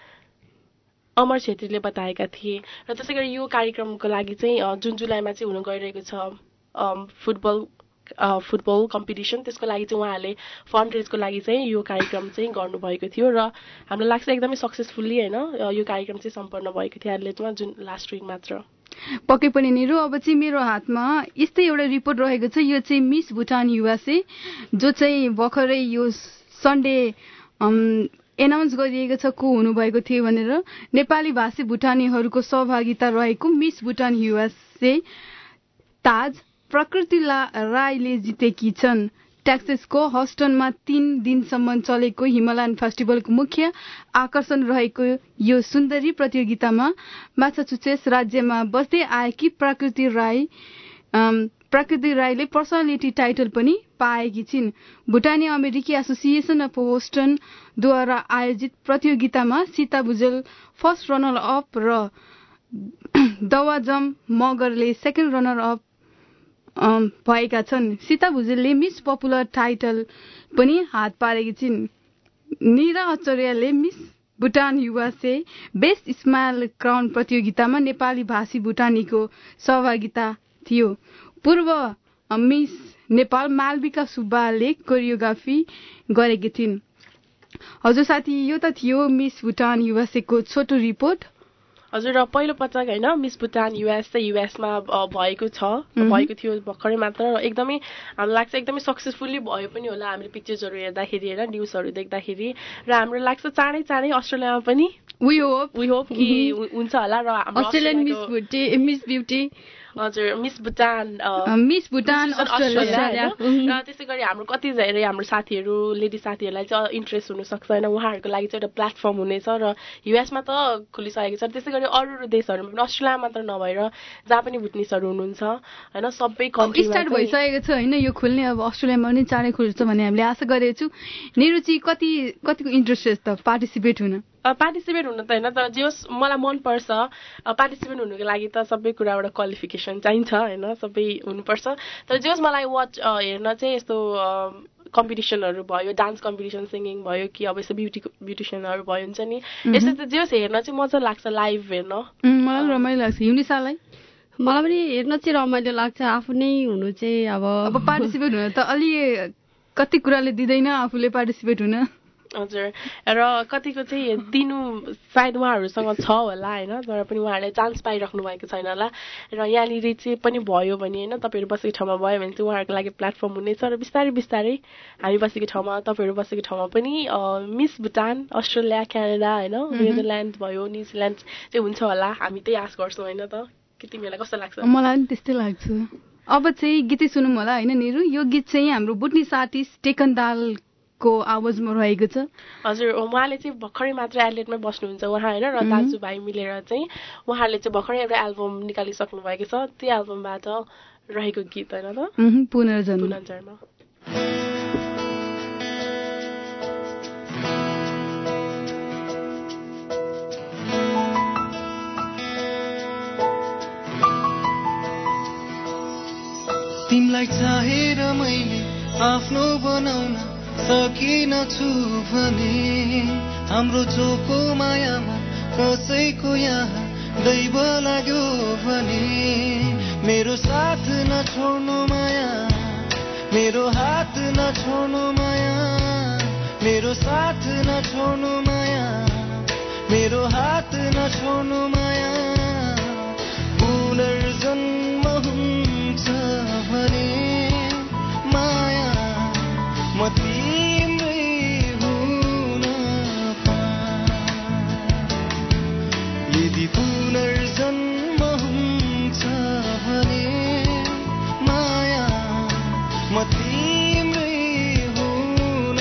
अमर छेत्रीले बताएका थिए। र त्यसै गरी यो कार्यक्रमको लागि चाहिँ जुन जुलाईमा चाहिँ हुन गइरहेको छ फुटबल फुटबल कम्पिटिसन, त्यसको लागि चाहिँ उहाँहरूले फन्ड रेजको लागि चाहिँ यो कार्यक्रम चाहिँ गर्नुभएको थियो र हामीलाई लाग्छ एकदमै सक्सेसफुल्ली होइन यो कार्यक्रम चाहिँ सम्पन्न भएको थियो एडिलेडमा जुन लास्ट विक मात्र। पक्कै पनि निरु, अब चाहिँ मेरो हातमा यस्तै एउटा रिपोर्ट रहेको छ। यो चाहिँ मिस भुटान युएसए जो चाहिँ भर्खरै यो सन्डे एनाउन्स गरिएको छ को हुनुभएको थियो भनेर। नेपाली भाषी भुटानीहरूको सहभागिता रहेको मिस भुटान युएसए ताज प्रकृति राईले जितेकी छन्। टेक्सासको हस्टनमा तीन दिनसम्म चलेको हिमालयन फेस्टिभलको मुख्य आकर्षण रहेको यो सुन्दरी प्रतियोगितामा मासाचुसेट्स राज्यमा बस्दै आएकी प्रकृति राई प्रकृति राईले पर्सनालिटी टाइटल पनि पाएकी छिन्। भुटानी अमेरिकी एसोसिएसन अफ होस्टनद्वारा आयोजित प्रतियोगितामा Sita Bhujel first runner up र दवाजम मगरले सेकेन्ड रनर अप भएका छन्। सीता भुजेलले मिस पपुलर टाइटल पनि हात पारेकी छिन्। निरा आचार्यले Miss Bhutan USA best smile crown प्रतियोगितामा नेपाली भाषी भुटानीको सहभागिता थियो। पूर्व मिस नेपाल मालविका सुब्बाले कोरियोग्राफी गरेकी थिइन्। हजुर साथी, यो त थियो मिस भुटान युएसए को छोटो रिपोर्ट। हजुर, र पहिलो पटक होइन मिस भुटान युएस चाहिँ युएसमा भएको छ भएको थियो भर्खरै मात्र र एकदमै हामीलाई लाग्छ एकदमै सक्सेसफुल्ली भयो पनि होला हामीले पिक्चर्सहरू हेर्दाखेरि होइन न्युजहरू देख्दाखेरि। र हाम्रो लाग्छ चाँडै चाँडै अस्ट्रेलियामा पनि वी होप वी होप कि हुन्छ होला। र Australian miss beauty miss beauty हजुर Miss Bhutan Miss Bhutan Australia र त्यसै गरी हाम्रो कति धेरै हाम्रो साथीहरू लेडी साथीहरूलाई चाहिँ इन्ट्रेस्ट हुनसक्छ होइन उहाँहरूको लागि चाहिँ एउटा प्लेटफर्म हुनेछ। र युएसमा त खुलिसकेको छ। त्यसै गरी अरू अरू देशहरूमा पनि अस्ट्रेलिया मात्र नभएर जहाँ पनि भुटनिसहरू हुनुहुन्छ होइन सबै कन्ट्री स्टार्ट भइसकेको छ होइन यो खुल्ने। अब अस्ट्रेलियामा पनि चाँडै खुल्छ भन्ने हामीले आशा गरेको छु। निरुचि कति कतिको इन्ट्रेस्ट त पार्टिसिपेट हुन पार्टिसिपेट हुन त होइन तर जे होस् मलाई मनपर्छ। पार्टिसिपेट हुनुको लागि त सबै कुराबाट क्वालिफिकेसन चाहिन्छ होइन सबै हुनुपर्छ। तर जे होस् मलाई वाच हेर्न चाहिँ यस्तो कम्पिटिसनहरू भयो डान्स कम्पिटिसन सिङ्गिङ भयो कि अब यस्तो ब्युटी ब्युटिसियनहरू भयो हुन्छ नि यस्तो त जे होस् हेर्न चाहिँ मजा लाग्छ लाइभ हेर्न। मलाई रमाइलो लाग्छ। युनिसालाई मलाई पनि हेर्न चाहिँ रमाइलो लाग्छ। आफू नै हुनु चाहिँ अब अब पार्टिसिपेट हुन त अलि कति कुराले दिँदैन आफूले पार्टिसिपेट हुन। हजुर, र कतिको चाहिँ दिनु सायद उहाँहरूसँग छ होला होइन तर पनि उहाँहरूले चान्स पाइराख्नु भएको छैन होला। र यहाँनिर चाहिँ पनि भयो भने होइन तपाईँहरू बसेको ठाउँमा भयो भने चाहिँ उहाँहरूको लागि प्लेटफर्म हुनेछ। र बिस्तारै बिस्तारै हामी बसेको ठाउँमा तपाईँहरू बसेको ठाउँमा पनि मिस भुटान अस्ट्रेलिया क्यानाडा होइन नेदरल्यान्ड भयो न्युजिल्यान्ड चाहिँ हुन्छ होला हामी त्यही आश गर्छौँ होइन त। के तिमीहरूलाई कस्तो लाग्छ? मलाई पनि त्यस्तै लाग्छ। अब चाहिँ गीतै सुनौँ होला होइन निरु। यो गीत चाहिँ हाम्रो बुट्नी साथी टेकन दाल को आवाजमा रहेको छ। हजुर, उहाँले चाहिँ भर्खरै मात्र एडिलेडमै बस्नुहुन्छ उहाँ होइन र दाजुभाइ मिलेर चाहिँ उहाँहरूले चाहिँ भर्खरै एउटा एल्बम निकालिसक्नु भएको छ। त्यो एल्बमबाट रहेको गीत होइन त पुनर्जन्म पुनर्जन्म। तिमीलाई चाहेर मैले आफ्नो बनाउन सकिन छु भने हाम्रो चोको मायामा कसैको यहाँ दैव लाग्यो भने मेरो साथ नछोड्नु माया मेरो हात नछोड्नु माया मेरो साथ नछोड्नु माया मेरो हात नछोड्नु माया पुनर्जन्म हुन्छ भने माया म तिम्रै हुन पाएँ। यदि पुनर्जन्म हुन्छ भने माया म तिम्रै हुन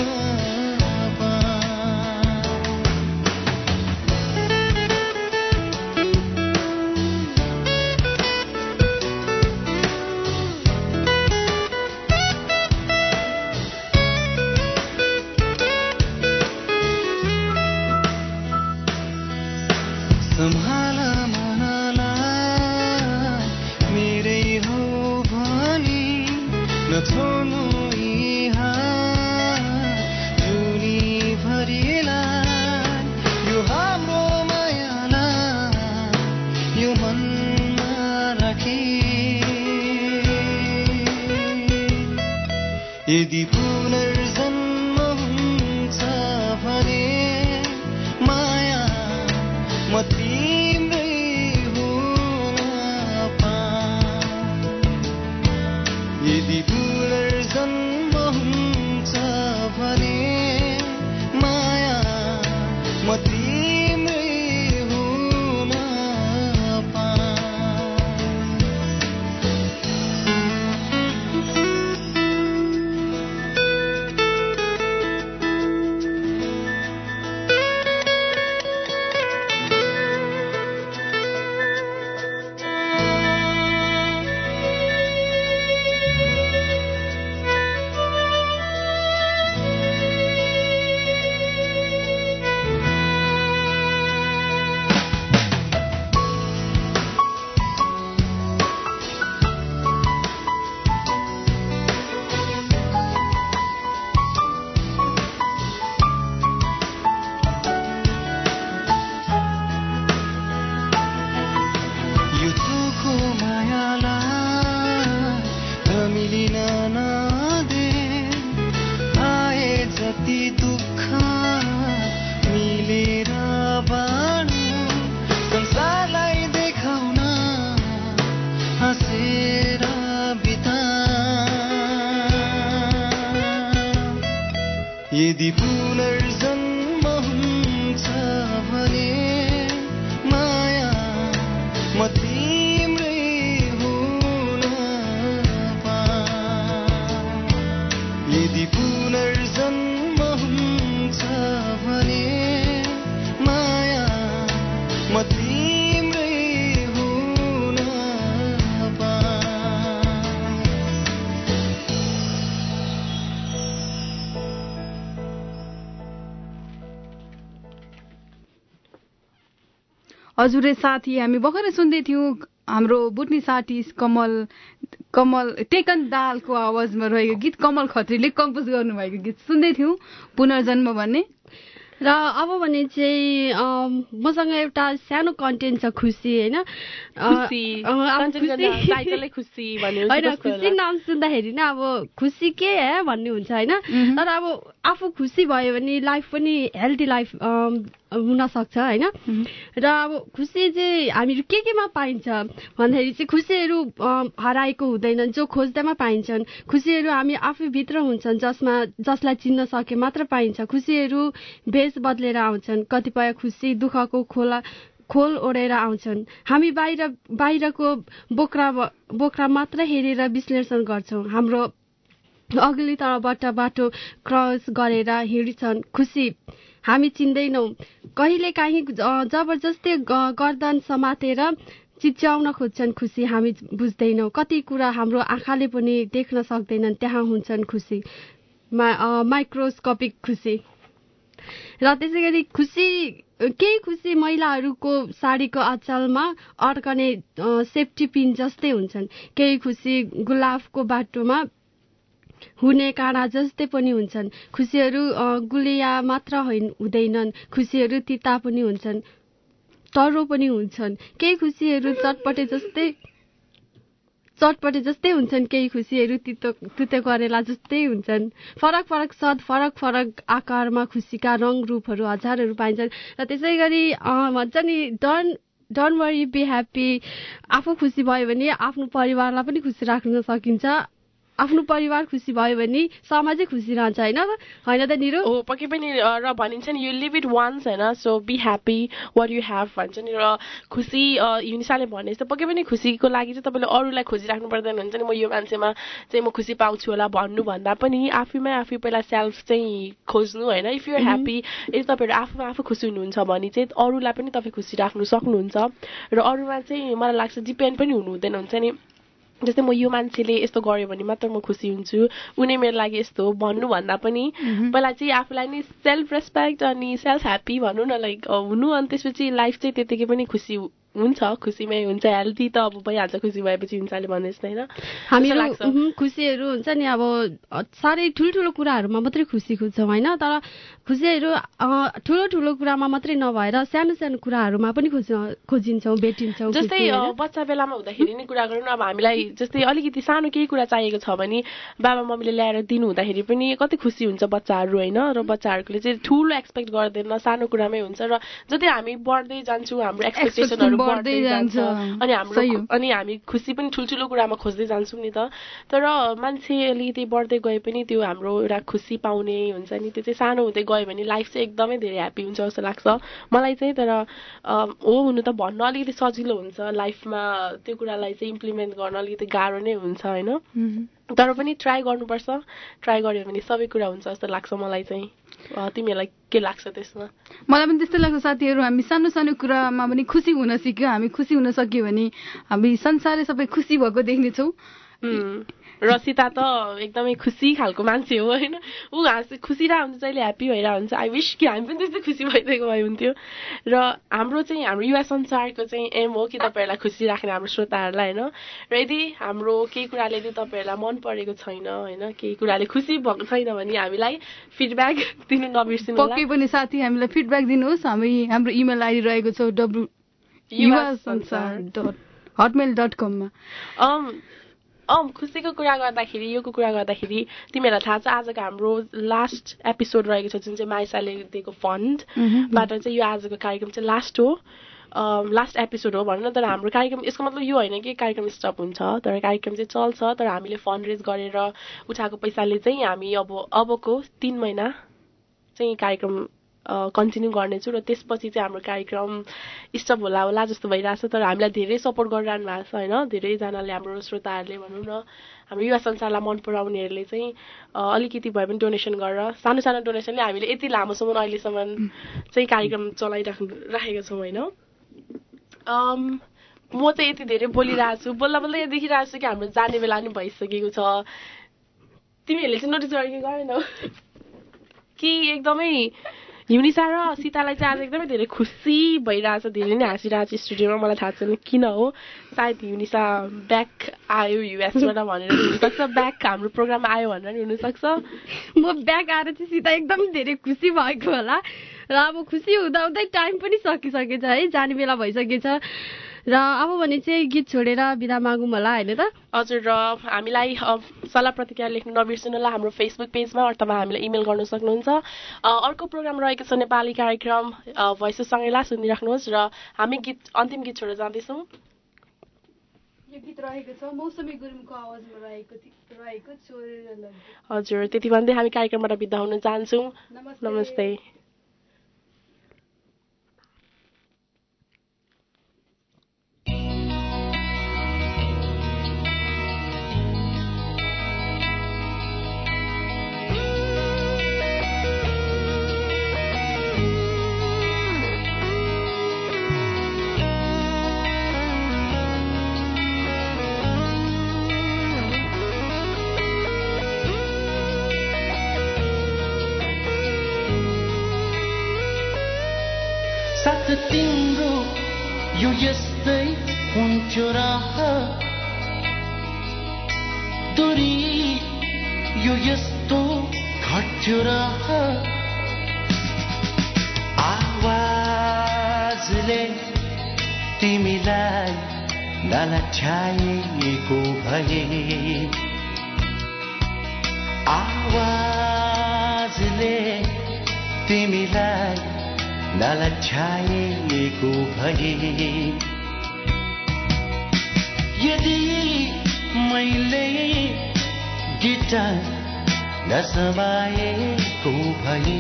सम्हाला मनलाई मेरै हो भनी नछोड्नु यदि पुनर्जन्म हुन्छ भने माया म तिम्रै हुन पाऊँ यदि पुनर्जन्म हुन्छ भने माया म तिम्रै हुन यदि पुनर्जन्म हुन्छ भने माया म तिम्रै हुन पाऊँ यदि पुनर्जन्म हुन्छ भने माया म तिम्रै हुन हजुर साथी हामी भर्खरै सुन्दै थियौँ हाम्रो बुट्नी साथी कमल कमल टेकन दालको आवाजमा रहेको गीत कमल खत्रीले कम्पोज गर्नुभएको गीत सुन्दै थियौँ पुनर्जन्म भन्ने र अब भने चाहिँ मसँग एउटा सानो कन्टेन्ट छ खुसी होइन खुसी नाम सुन्दाखेरि नै अब खुसी के है भन्ने हुन्छ होइन तर अब आफू खुसी भयो भने लाइफ पनि हेल्दी लाइफ हुन सक्छ होइन र अब खुसी चाहिँ हामीहरू के केमा पाइन्छ भन्दाखेरि चाहिँ खुसीहरू हराएको हुँदैनन् जो खोज्दामा पाइन्छन् खुसीहरू हामी आफैभित्र हुन्छन् जसमा जसलाई चिन्न सके मात्र पाइन्छ खुसीहरू भेष बदलेर आउँछन् कतिपय खुसी दुःखको खोला खोल ओढेर आउँछन् हामी बाहिर बाहिरको बोक्रा बोक्रा मात्र हेरेर विश्लेषण गर्छौँ हाम्रो अघिल्लो तर्फबाट बाटो क्रस गरेर हिँड्छन् खुसी हामी चिन्दैनौँ कहिलेकाहीँ जबरजस्ती गर्दन समातेर चिच्याउन खोज्छन् खुसी हामी बुझ्दैनौँ कति कुरा हाम्रो आँखाले पनि देख्न सक्दैनन् त्यहाँ हुन्छन् खुसी मा माइक्रोस्कोपिक खुसी र त्यसै गरी खुसी केही खुसी महिलाहरूको साडीको अचलमा अड्कने सेफ्टी पिन जस्तै हुन्छन् केही खुसी गुलाबको बाटोमा हुने काँडा जस्तै पनि हुन्छन् खुसीहरू गुलिया मात्र हुँदैनन् खुसीहरू तिता पनि हुन्छन् तरो पनि हुन्छन् केही खुसीहरू चटपटे जस्तै चटपटे जस्तै हुन्छन् केही खुसीहरू तितो तितो करेला जस्तै हुन्छन् फरक फरक स्वाद फरक फरक आकारमा खुसीका रङ रूपहरू हजारहरू पाइन्छन् र त्यसै गरी भन्छ नि don don't worry be happy आफू खुसी भयो भने आफ्नो परिवारलाई पनि खुसी राख्न सकिन्छ आफ्नो परिवार खुसी भयो भने समाजै खुसी रहन्छ होइन होइन त निरु हो पक्कै पनि र भनिन्छ नि यु लिभ इट वान्स होइन so be happy what you have भन्छ नि र खुसी युनिसाले भने जस्तो पक्कै पनि खुसीको लागि चाहिँ तपाईँले अरूलाई खोजिराख्नु पर्दैन हुन्छ नि म यो मान्छेमा चाहिँ म खुसी पाउँछु होला भन्नुभन्दा पनि आफैमै आफै पहिला सेल्फ चाहिँ खोज्नु होइन इफ यु ह्याप्पी यदि तपाईँहरू आफूमा आफू खुसी हुनुहुन्छ भने चाहिँ अरूलाई पनि तपाईँ खुसी राख्नु सक्नुहुन्छ र अरूमा चाहिँ मलाई लाग्छ डिपेन्ड पनि हुनु हुँदैन हुन्छ नि जस्तै म यो मान्छेले यस्तो गर्यो भने मात्र म खुसी हुन्छु उनी मेरो लागि यस्तो हो भन्नुभन्दा पनि पहिला चाहिँ आफूलाई नै सेल्फ रेस्पेक्ट अनि सेल्फ ह्याप्पी भनौँ न लाइक हुनु अनि त्यसपछि लाइफ चाहिँ त्यतिकै पनि खुसी हुन्छ खुसीमै हुन्छ हेल्दी त अब भइहाल्छ खुसी भएपछि हुन्छ अहिले भने जस्तै होइन हामीहरू खुसीहरू हुन्छ नि अब साह्रै ठुल्ठुलो कुराहरूमा मात्रै खुसी खोज्छौँ होइन तर खुसीहरू ठुलो ठुलो कुरामा मात्रै नभएर सानो सानो कुराहरूमा पनि खोजिन्छौँ भेटिन्छौँ जस्तै बच्चा बेलामा हुँदाखेरि नै कुरा गरौँ न अब हामीलाई जस्तै अलिकति सानो केही कुरा चाहिएको छ भने बाबा मम्मीले ल्याएर दिनु हुँदाखेरि पनि कति खुसी हुन्छ बच्चाहरू होइन र बच्चाहरूले चाहिँ ठुलो एक्सपेक्ट गर्दैन सानो कुरामै हुन्छ र जति हामी बढ्दै जान्छौँ हाम्रो एक्सपेक्टेसनहरू बढ्दै जान्छ अनि हाम्रो अनि हामी खुसी पनि ठुल्ठुलो कुरामा खोज्दै जान्छौँ नि त तर मान्छे अलिकति बढ्दै गए पनि त्यो हाम्रो एउटा खुसी पाउने हुन्छ नि त्यो चाहिँ सानो हुँदै गयो भने लाइफ चाहिँ एकदमै धेरै ह्याप्पी हुन्छ जस्तो लाग्छ मलाई चाहिँ तर हो हुनु त भन्न अलिकति सजिलो हुन्छ लाइफमा त्यो कुरालाई चाहिँ इम्प्लिमेन्ट गर्न अलिकति गाह्रो नै हुन्छ होइन तर पनि ट्राई गर्नुपर्छ ट्राई गर्यो भने सबै कुरा हुन्छ जस्तो लाग्छ मलाई चाहिँ तिमीहरूलाई के लाग्छ त्यसमा मलाई पनि त्यस्तै लाग्छ साथीहरू हामी सानो सानो कुरामा पनि खुसी हुन सिक्यो हामी खुसी हुन सक्यो भने हामी संसारै सबै खुसी भएको देख्नेछौँ रसिता त एकदमै खुसी खालको मान्छे हो होइन ऊ हाँस खुसिरहेको हुन्छ जहिले ह्याप्पी भइरहेको हुन्छ आई विश कि हामी पनि त्यस्तै खुसी भइदिएको भए हुन्थ्यो र हाम्रो चाहिँ हाम्रो युवा संसारको चाहिँ एम हो कि तपाईँहरूलाई खुसी राख्ने हाम्रो श्रोताहरूलाई होइन र यदि हाम्रो केही कुराले यदि तपाईँहरूलाई मन परेको छैन होइन केही कुराले खुसी भएको छैन भने हामीलाई फिडब्याक दिनु नबिर्सिनु पक्कै पनि साथी हामीलाई फिडब्याक दिनुहोस् हामी हाम्रो इमेल आइडी रहेको छ डब्लु युवा संसार डट हटमेल डट कममा अँ खुसीको कुरा गर्दाखेरि योको कुरा गर्दाखेरि तिमीहरूलाई थाहा छ आजको हाम्रो लास्ट एपिसोड रहेको छ जुन चाहिँ माइसाले दिएको फन्डबाट चाहिँ यो आजको कार्यक्रम चाहिँ लास्ट हो लास्ट एपिसोड हो भनौँ न तर हाम्रो कार्यक्रम यसको मतलब यो होइन कि कार्यक्रम स्टप हुन्छ तर कार्यक्रम चाहिँ चल्छ तर हामीले फन्ड रेज गरेर उठाएको पैसाले चाहिँ हामी अब अबको तिन महिना चाहिँ कार्यक्रम कन्टिन्यू गर्नेछु र त्यसपछि चाहिँ हाम्रो कार्यक्रम स्टप होला होला जस्तो भइरहेछ तर हामीलाई धेरै सपोर्ट गरिरहनु भएको छ होइन धेरैजनाले हाम्रो श्रोताहरूले भनौँ न हाम्रो युवा संसारलाई मन पराउनेहरूले चाहिँ अलिकति भए पनि डोनेसन गरेर सानो सानो डोनेसनले हामीले यति लामोसम्म अहिलेसम्म चाहिँ कार्यक्रम चलाइराख्नु राखेका छौँ होइन म चाहिँ यति धेरै बोलिरहेको छु बोल्दा बोल्दै देखिरहेको छु कि हाम्रो जाने बेला नि भइसकेको छ तिमीहरूले चाहिँ नोटिस गरेको गरेनौ कि एकदमै युनिसा र सीतालाई चाहिँ आज एकदमै धेरै खुसी भइरहेछ धेरै नै हाँसिरहेको छ स्टुडियोमा मलाई थाहा छैन किन हो सायद युनिसा ब्याक आयो युएसबाट भनेर हुनसक्छ ब्याक हाम्रो प्रोग्राममा आयो भनेर नि हुनसक्छ म ब्याक आएर चाहिँ सीता एकदम धेरै खुसी भएको होला र अब खुसी हुँदा हुँदै टाइम पनि सकिसकेछ है जाने बेला भइसकेछ र अब भने चाहिँ गीत छोडेर बिदा मागौँ होला होइन त हजुर र हामीलाई सल्लाह प्रतिक्रिया लेख्नु नबिर्सिनु होला हाम्रो फेसबुक पेजमा अथवा हामीलाई इमेल गर्न सक्नुहुन्छ अर्को प्रोग्राम रहेको छ नेपाली कार्यक्रम भोइसेससँगै ला सुनिराख्नुहोस् र हामी गीत अन्तिम गीत छोडेर जाँदैछौँ यो गीत रहेको छ मौसमी गुरुङको आवाजमा रहेको रहेको छोडेर हजुर त्यति भन्दै हामी कार्यक्रमबाट बिदा हुन चाहन्छौँ नमस्ते साथ तिम्रो यो यस्तै हुन्थ्यो र दूरी यो यस्तो घट्थ्यो र आवाजले तिमीलाई नलठ्याएको भए आवाजले तिमीलाई नलठ्याएको भए यदि मैले गिटार नसमाएको भए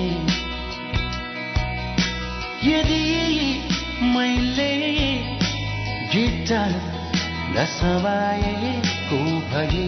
यदि मैले गिटार नसमाएको भए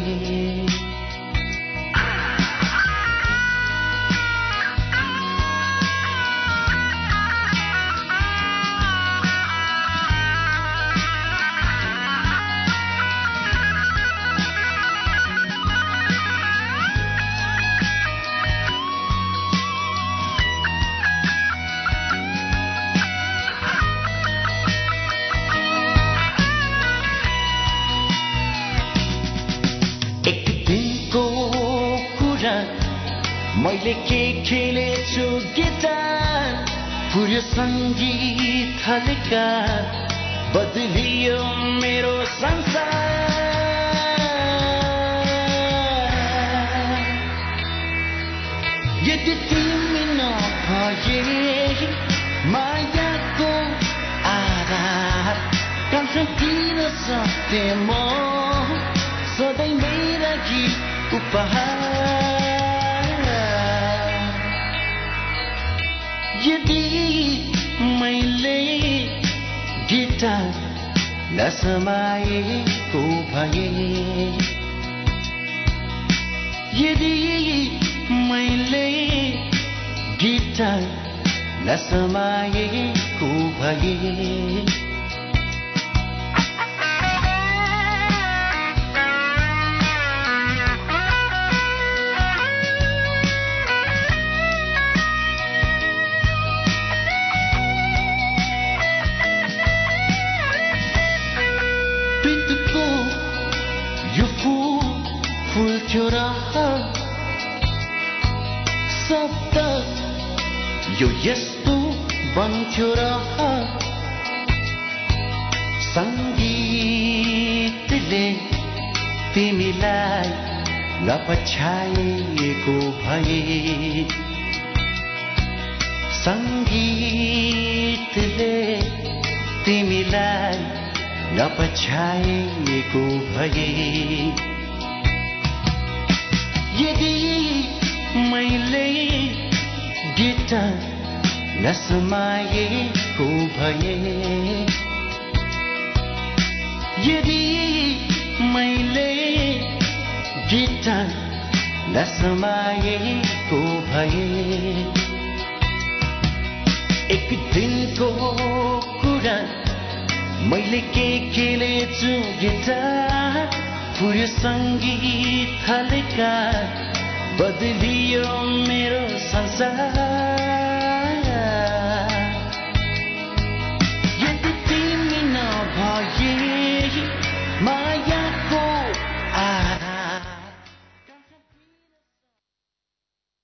मैले के खेलेछु गिटार पुर्यो सङ्गीत हल्का बदलियो मेरो संसार यदि तिमी नभए मायाको आधार कन्ट्रोल दिन सक्थे म सधैँ मेरा गीत उपहार यदि मैले गिटार नसमाएको भए यदि मैले गिटार नसमाएको भए शब्द यो यस्तो बन्थ्यो र सङ्गीतले तिमीलाई नपछ्याएको भए सङ्गीतले तिमीलाई नपछ्याएको भए यदि मैले गिटार नसमाएको भए यदि मैले गिटार नसमाएको भए एक दिनको कुरा मैले के खेलेछु गिटार पुर्यो सङ्गीत हल्का बदलियो मेरो संसार